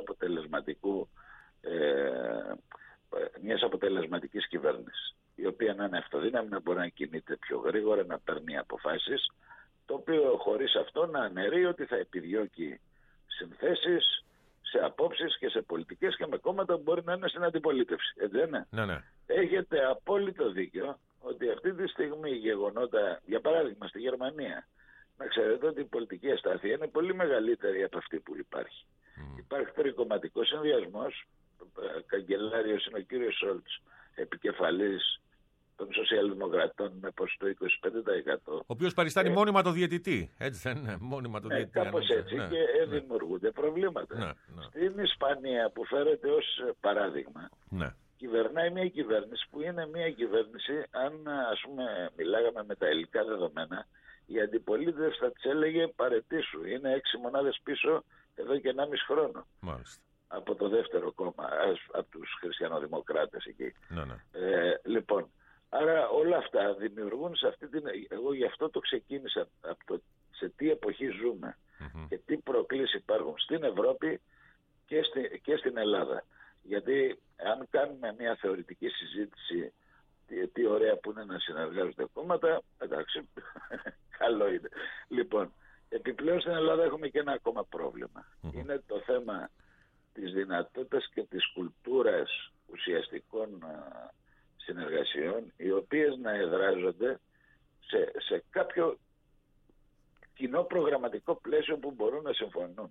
μιας αποτελεσματικής κυβέρνησης, η οποία να είναι αυτοδύναμη, να μπορεί να κινείται πιο γρήγορα, να παίρνει αποφάσεις, το οποίο χωρίς αυτό να αναιρεί ότι θα επιδιώκει συνθέσεις σε απόψεις και σε πολιτικές και με κόμματα που μπορεί να είναι στην αντιπολίτευση. Έτσι δεν είναι? Ναι. Έχετε απόλυτο δίκιο ότι αυτή τη στιγμή γεγονότα, για παράδειγμα στη Γερμανία, να ξέρετε ότι η πολιτική αστάθεια είναι πολύ μεγαλύτερη από αυτή που υπάρχει. Υπάρχει τρικομματικός συνδυασμός, καγκελάριος είναι ο κύριος Σόλτς, επικεφαλής των σοσιαλδημοκρατών με ποσοστό 25%. Ο οποίος παριστάνει μόνιμα το διαιτητή. Έτσι δεν είναι? Μόνιμα το διαιτητή. Κάπως έτσι, και δημιουργούνται προβλήματα. Στην Ισπανία, που φέρεται ως παράδειγμα, κυβερνάει μια κυβέρνηση που είναι μια κυβέρνηση, αν ας πούμε μιλάγαμε με τα υλικά δεδομένα, η αντιπολίτευση θα της έλεγε παρετήσου. Είναι 6 μονάδες πίσω εδώ και 1,5 χρόνο. Μάλιστα. Από το δεύτερο κόμμα, από τους χριστιανοδημοκράτες εκεί. Λοιπόν, άρα όλα αυτά δημιουργούν σε αυτή την... Εγώ γι' αυτό το ξεκίνησα από το σε τι εποχή ζούμε και τι προκλήσεις υπάρχουν στην Ευρώπη και στην Ελλάδα. Γιατί αν κάνουμε μια θεωρητική συζήτηση τι ωραία που είναι να συνεργάζονται κόμματα, εντάξει, καλό είναι. Λοιπόν, επιπλέον στην Ελλάδα έχουμε και ένα ακόμα πρόβλημα. Είναι το θέμα της δυνατότητας και της κουλτούρας ουσιαστικών συνεργασιών, οι οποίες να εδράζονται σε κάποιο κοινό προγραμματικό πλαίσιο που μπορούν να συμφωνούν.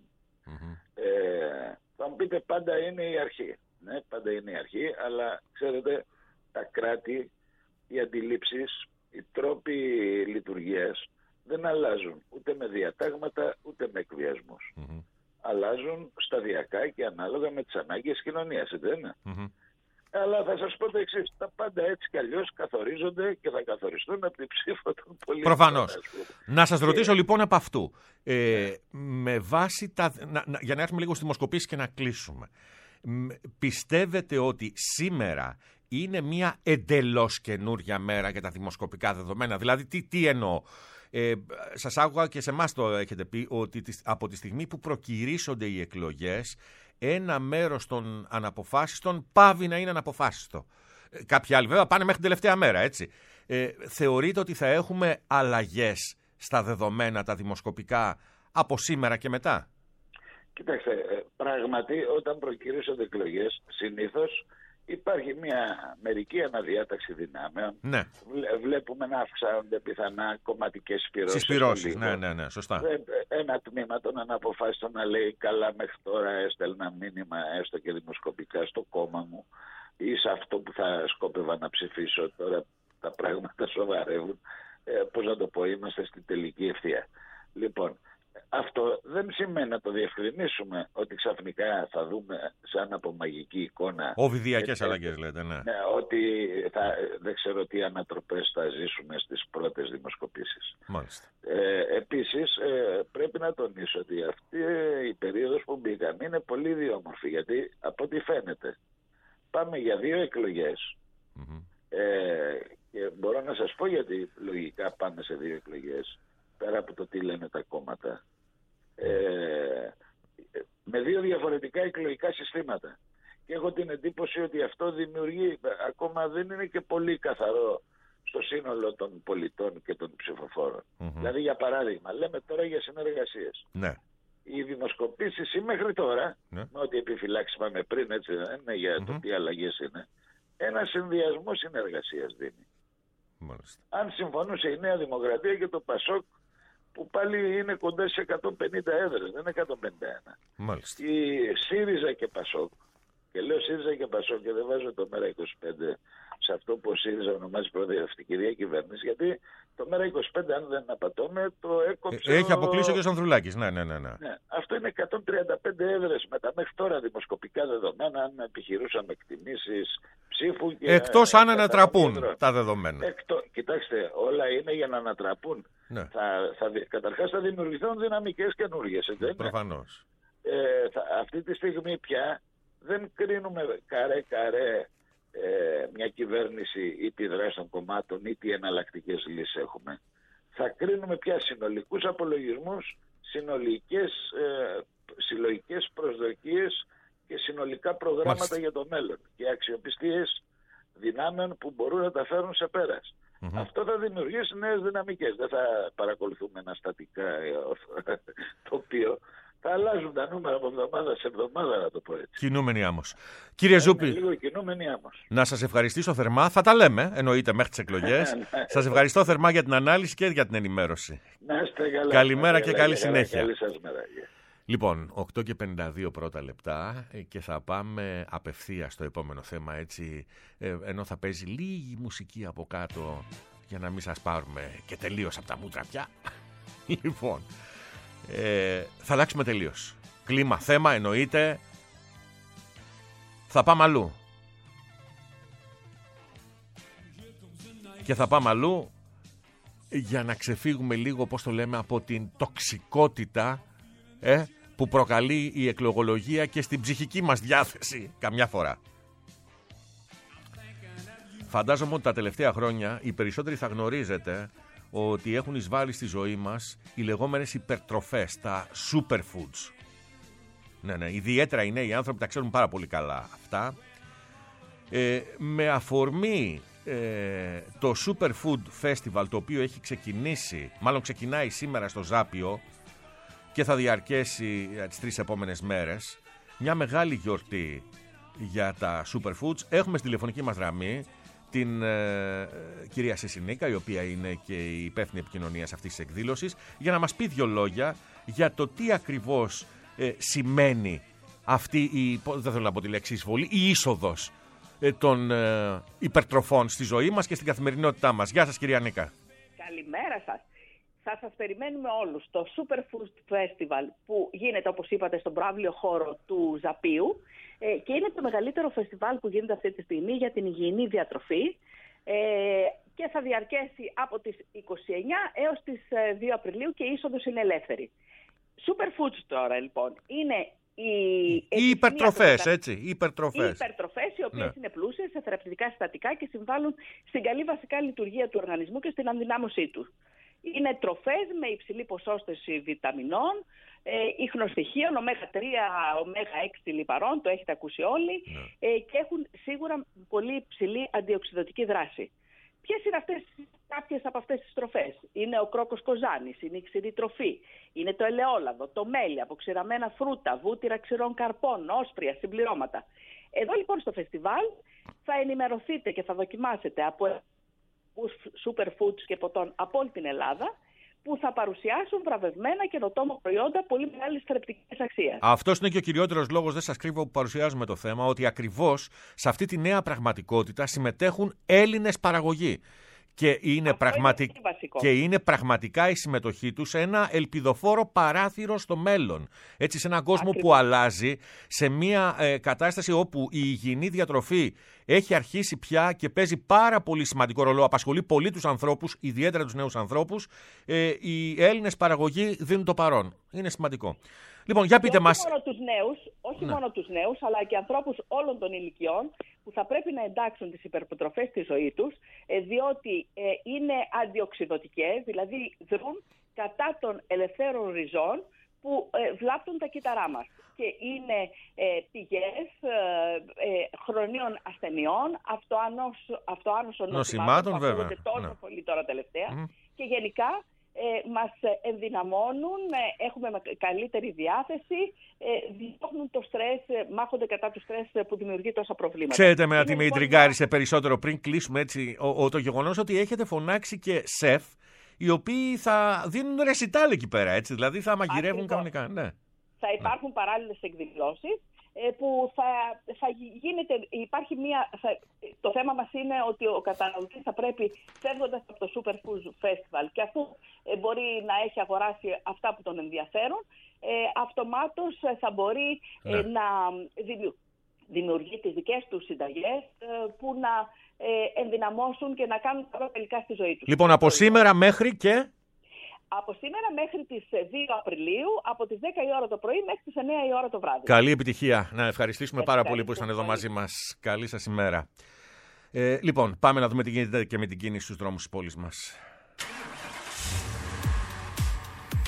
Θα μου πείτε, πάντα είναι η αρχή. Ναι, πάντα είναι η αρχή, αλλά ξέρετε, τα κράτη, οι αντιλήψεις, οι τρόποι λειτουργίας δεν αλλάζουν ούτε με διατάγματα ούτε με εκβιασμούς. Αλλάζουν σταδιακά και ανάλογα με τις ανάγκες της κοινωνίας, έτσι δεν είναι? Αλλά θα σας πω το εξής, τα πάντα έτσι κι αλλιώς καθορίζονται και θα καθοριστούν από την ψήφο των πολιτών. Προφανώς. Να σας ρωτήσω λοιπόν από αυτού, με βάση για να έρθουμε λίγο στη δημοσκοπήσεις και να κλείσουμε. Πιστεύετε ότι σήμερα είναι μια εντελώς καινούρια μέρα για τα δημοσκοπικά δεδομένα? Δηλαδή τι εννοώ? Σας άκουγα και σε εμάς το έχετε πει ότι από τη στιγμή που προκυρήσονται οι εκλογές, ένα μέρος των αναποφάσιστων πάβει να είναι αναποφάσιστο. Κάποιοι άλλοι βέβαια πάνε μέχρι την τελευταία μέρα, έτσι. Θεωρείτε ότι θα έχουμε αλλαγές στα δεδομένα τα δημοσκοπικά από σήμερα και μετά? Κοιτάξτε, πράγματι όταν προκυρήσονται εκλογές συνήθως υπάρχει μια μερική αναδιάταξη δυνάμεων. Ναι. Βλέπουμε να αυξάνονται πιθανά κομματικές συσπυρώσεις. Ναι, σωστά. Ένα τμήμα των αναποφάσιστων να λέει καλά, μέχρι τώρα έστελνα μήνυμα έστω και δημοσκοπικά στο κόμμα μου ή σε αυτό που θα σκόπευα να ψηφίσω. Τώρα τα πράγματα σοβαρεύουν. Πώς να το πω, είμαστε στην τελική ευθεία. Λοιπόν, αυτό δεν σημαίνει, να το διευκρινίσουμε, ότι ξαφνικά θα δούμε σαν από μαγική εικόνα οβιδιακές αλλαγές, λέτε, ναι. Ότι δεν ξέρω τι ανατροπές θα ζήσουμε στις πρώτες δημοσκοπήσεις. Μάλιστα. Επίσης πρέπει να τονίσω ότι αυτή η περίοδος που μπήκαμε είναι πολύ ιδιόμορφη, γιατί από ό,τι φαίνεται πάμε για 2 εκλογές και μπορώ να σας πω γιατί λογικά πάμε σε 2 εκλογές, πέρα από το τι λένε τα κόμματα, με 2 διαφορετικά εκλογικά συστήματα. Και έχω την εντύπωση ότι αυτό δημιουργεί, ακόμα δεν είναι και πολύ καθαρό στο σύνολο των πολιτών και των ψηφοφόρων. Δηλαδή, για παράδειγμα, λέμε τώρα για συνεργασίες. Ναι. Οι δημοσκοπήσεις ή μέχρι τώρα, με ό,τι επιφυλάξεις πάμε πριν, έτσι δεν είναι, για το τι αλλαγές είναι, ένα συνδυασμό συνεργασίας δίνει. Μάλιστα. Αν συμφωνούσε η Νέα Δημοκρατία και το Πασόκ, που πάλι είναι κοντά σε 150 έδρες, δεν είναι 151. Μάλιστα. Η ΣΥΡΙΖΑ και Πασόκ, και λέω ΣΥΡΙΖΑ και Πασόκ και δεν βάζω το ΜΕΡΑ25 σε αυτό που ο ΣΥΡΙΖΑ ονομάζει προοδευτική διακυβέρνηση, γιατί το ΜΕΡΑ25, αν δεν απατώμε, το έκοψε. Έχει αποκλείσει ο κ. Ανδρουλάκης. Ναι. Αυτό είναι 135 έδρες με τα μέχρι τώρα δημοσκοπικά δεδομένα, αν επιχειρούσαμε εκτιμήσεις ψήφου. Εκτός αν ανατραπούν τα δεδομένα. Κοιτάξτε, όλα είναι για να ανατραπούν. Ναι. Καταρχάς θα δημιουργηθούν δυναμικές καινούργιες. Προφανώς. Αυτή τη στιγμή πια δεν κρίνουμε καρέ-καρέ μια κυβέρνηση ή τη δράση των κομμάτων ή τι εναλλακτικές λύσεις έχουμε. θα κρίνουμε πια συνολικούς απολογισμούς, συλλογικές προσδοκίες και συνολικά προγράμματα για το μέλλον και αξιοπιστίες δυνάμεων που μπορούν να τα φέρουν σε πέρας. Αυτό θα δημιουργήσει νέες δυναμικές. Δεν θα παρακολουθούμε ένα στατικά τοπίο. Θα αλλάζουν τα νούμερα από εβδομάδα σε εβδομάδα, να το πω έτσι. Κινούμενοι άμμος. Κύριε Ζούπη, λίγο κινούμενοι άμμος. Να σας ευχαριστήσω θερμά. Θα τα λέμε, εννοείται, μέχρι τις εκλογές. Σας ευχαριστώ θερμά για την ανάλυση και για την ενημέρωση. Να είστε καλά. Καλημέρα και καλή συνέχεια. Καλή σας μέρα. Λοιπόν, 8:52 πρώτα λεπτά και θα πάμε απευθείας στο επόμενο θέμα, έτσι, ενώ θα παίζει λίγη μουσική από κάτω για να μην σας πάρουμε και τελείως από τα μούτρα πια. Λοιπόν, θα αλλάξουμε τελείως. Κλίμα, θέμα, εννοείται. Θα πάμε αλλού. Και θα πάμε αλλού για να ξεφύγουμε λίγο, πώς το λέμε, από την τοξικότητα που προκαλεί η εκλογολογία και στην ψυχική μας διάθεση καμιά φορά. Φαντάζομαι ότι τα τελευταία χρόνια οι περισσότεροι θα γνωρίζετε ότι έχουν εισβάλει στη ζωή μας οι λεγόμενες υπερτροφές, τα superfoods. Ναι, ιδιαίτερα οι νέοι άνθρωποι τα ξέρουν πάρα πολύ καλά αυτά. Με αφορμή το Superfood Festival, το οποίο έχει ξεκινήσει, μάλλον ξεκινάει σήμερα στο Ζάπιο και θα διαρκέσει τις 3 επόμενες μέρες, μια μεγάλη γιορτή για τα superfoods. Έχουμε στη τηλεφωνική μας γραμμή την κυρία Σεσινίκα, η οποία είναι και η υπεύθυνη επικοινωνίας αυτής της εκδήλωσης, για να μας πει 2 λόγια για το τι ακριβώς σημαίνει αυτή η, δεν θέλω να πω τη λέξη εισβολή, η είσοδος των υπερτροφών στη ζωή μας και στην καθημερινότητά μας. Γεια σας, κυρία Νίκα. Καλημέρα σας. Θα σας περιμένουμε όλους στο Superfood Festival που γίνεται, όπως είπατε, στον προαύλιο χώρο του Ζαπίου και είναι το μεγαλύτερο φεστιβάλ που γίνεται αυτή τη στιγμή για την υγιεινή διατροφή και θα διαρκέσει από τις 29 έως τις 2 Απριλίου και η είσοδος είναι ελεύθερη. Superfoods τώρα λοιπόν είναι οι υπερτροφές, έτσι. Οι υπερτροφές, οι οποίες είναι πλούσιες σε θεραπευτικά συστατικά και συμβάλλουν στην καλή βασικά λειτουργία του οργανισμού και στην ενδυνάμωσή του. Είναι τροφές με υψηλή ποσόστοση βιταμινών, ιχνοστοιχείων, ω3, ω6 λιπαρών, το έχετε ακούσει όλοι, και έχουν σίγουρα πολύ υψηλή αντιοξυδοτική δράση. Ποιες είναι κάποιες από αυτές τις τροφές? Είναι ο κρόκος κοζάνης, είναι η ξηρή τροφή, είναι το ελαιόλαδο, το μέλι, αποξηραμένα φρούτα, βούτυρα ξηρών καρπών, όσπρια, συμπληρώματα. Εδώ λοιπόν στο φεστιβάλ θα ενημερωθείτε και θα δοκιμάσετε από superfoods και ποτών από όλη την Ελλάδα, που θα παρουσιάσουν βραβευμένα καινοτόμα προϊόντα πολύ μεγάλης θρεπτικής αξίας. Αυτός είναι και ο κυριότερος λόγος, δεν σας κρύβω, που παρουσιάζουμε το θέμα, ότι ακριβώς σε αυτή τη νέα πραγματικότητα συμμετέχουν Έλληνες παραγωγοί. Και είναι πραγματικά η συμμετοχή τους σε ένα ελπιδοφόρο παράθυρο στο μέλλον. Έτσι, σε έναν κόσμο που αλλάζει, σε μια κατάσταση όπου η υγιεινή διατροφή έχει αρχίσει πια και παίζει πάρα πολύ σημαντικό ρόλο, απασχολεί πολύ τους ανθρώπους, ιδιαίτερα τους νέους ανθρώπους. Οι Έλληνες παραγωγοί δίνουν το παρόν. Είναι σημαντικό. Λοιπόν, για πείτε μας. Όχι μόνο τους νέους, αλλά και ανθρώπους όλων των ηλικιών που θα πρέπει να εντάξουν τις υπερτροφές στη ζωή τους, διότι είναι αντιοξυδοτικές, δηλαδή δρούν κατά των ελευθέρων ριζών που βλάπτουν τα κύτταρά μας. Και είναι πηγές χρονίων ασθενειών, αυτοάνωσων νοσημάτων που ακούγονται τόσο πολύ τώρα τελευταία, και γενικά μας ενδυναμώνουν, έχουμε καλύτερη διάθεση, διώχνουν το στρες, μάχονται κατά του στρες που δημιουργεί τόσα προβλήματα. Ξέρετε με τι με ιντριγκάρισε περισσότερο πριν κλείσουμε έτσι, το γεγονός ότι έχετε φωνάξει και σεφ, οι οποίοι θα δίνουν ρεσιτάλ εκεί πέρα, έτσι, δηλαδή θα μαγειρεύουν κανονικά. Ναι. Θα υπάρχουν παράλληλες εκδηλώσεις που θα γίνεται, το θέμα μας είναι ότι ο καταναλωτής θα πρέπει, φεύγοντας από το Superfood Festival και αφού μπορεί να έχει αγοράσει αυτά που τον ενδιαφέρουν, αυτομάτως θα μπορεί να δημιουργεί τις δικές του συνταγές που να ενδυναμώσουν και να κάνουν καλά τελικά στη ζωή τους. Λοιπόν, από σήμερα μέχρι και... Από σήμερα μέχρι τις 2 Απριλίου, από τις 10 η ώρα το πρωί μέχρι τις 9 η ώρα το βράδυ. Καλή επιτυχία. Να ευχαριστήσουμε πάρα πολύ που ήσταν εδώ μαζί μας. Καλή σας ημέρα. Λοιπόν, πάμε να δούμε τι γίνεται και με την κίνηση στους δρόμους της πόλης μας.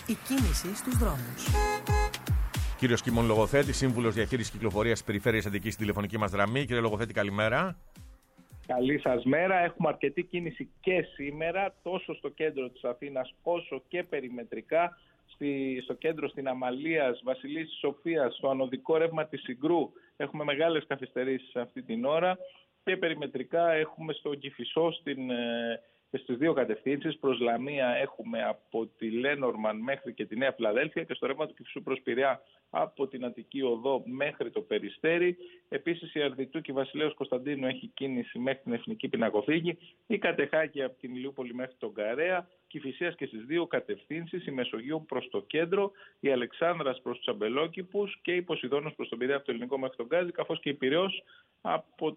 Η κίνηση στους δρόμους. Κύριος Κιμών Λογοθέτη, σύμβουλος διαχείρισης κυκλοφορίας της Περιφέρειας Αττικής, στην τηλεφωνική μας γραμμή. Κύριε Λογοθέτη, καλημέρα. Καλή σας μέρα. Έχουμε αρκετή κίνηση και σήμερα, τόσο στο κέντρο της Αθήνας όσο και περιμετρικά. Στο κέντρο, στην Αμαλίας, Βασιλής της Σοφίας, στο ανωδικό ρεύμα της Συγκρού έχουμε μεγάλες καθυστερήσεις αυτή την ώρα και περιμετρικά έχουμε στο Κηφισό στις δύο κατευθύνσεις. Προς Λαμία έχουμε από τη Λένορμαν μέχρι και τη Νέα Φιλαδέλφια και στο ρεύμα του Κηφισού προς Πειραιά από την Αττική Οδό μέχρι το Περιστέρι. Επίσης η Αρδιτού και η Βασιλέως Κωνσταντίνου έχει κίνηση μέχρι την Εθνική Πινακοθήκη. Η Κατεχάκη από την Ηλιούπολη μέχρι τον Καρέα. Κηφισίας και στις δύο κατευθύνσεις, η Μεσογείου προς το κέντρο, η Αλεξάνδρας προς τους Αμπελόκηπους και η Ποσειδώνος προς τον Πειραιά από το Ελληνικό μέχρι τον Γκάζι, καθώς και η Πειραιώς από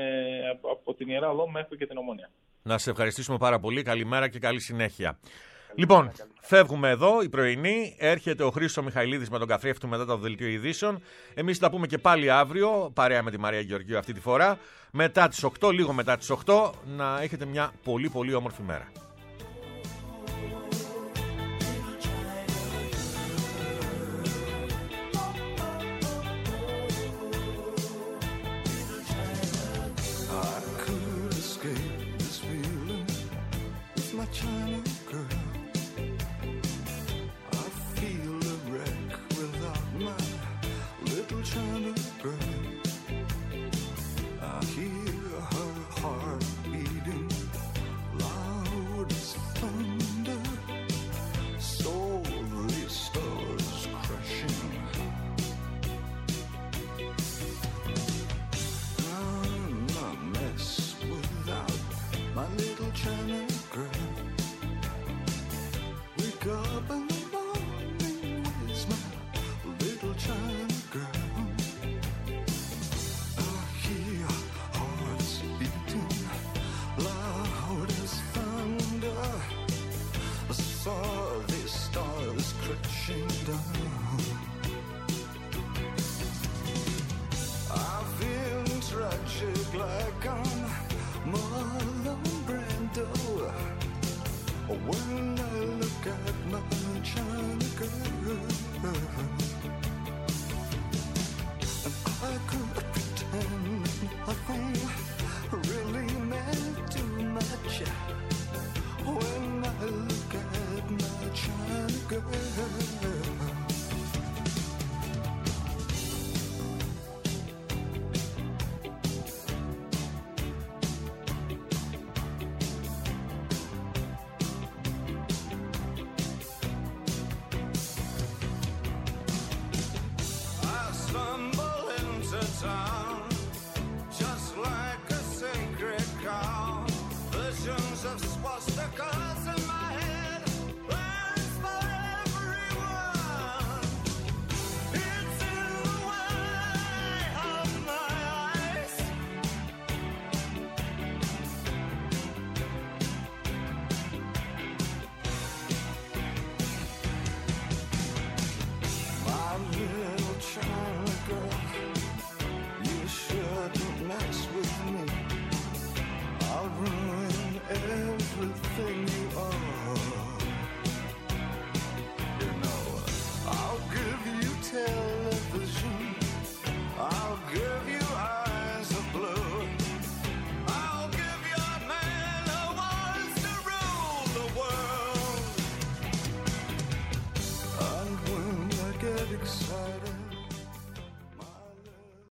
την Ιερά Οδό μέχρι και την Ομόνια. Να σε ευχαριστήσουμε πάρα πολύ. Καλημέρα και καλή συνέχεια. Λοιπόν, φεύγουμε εδώ, η πρωινή. Έρχεται ο Χρήστος Μιχαηλίδης με τον καθρέφτη του μετά το δελτίο ειδήσεων. Εμείς θα τα πούμε και πάλι αύριο, παρέα με τη Μαρία Γεωργίου αυτή τη φορά. Μετά τις 8, λίγο μετά τις 8, να έχετε μια πολύ πολύ όμορφη μέρα. When I look at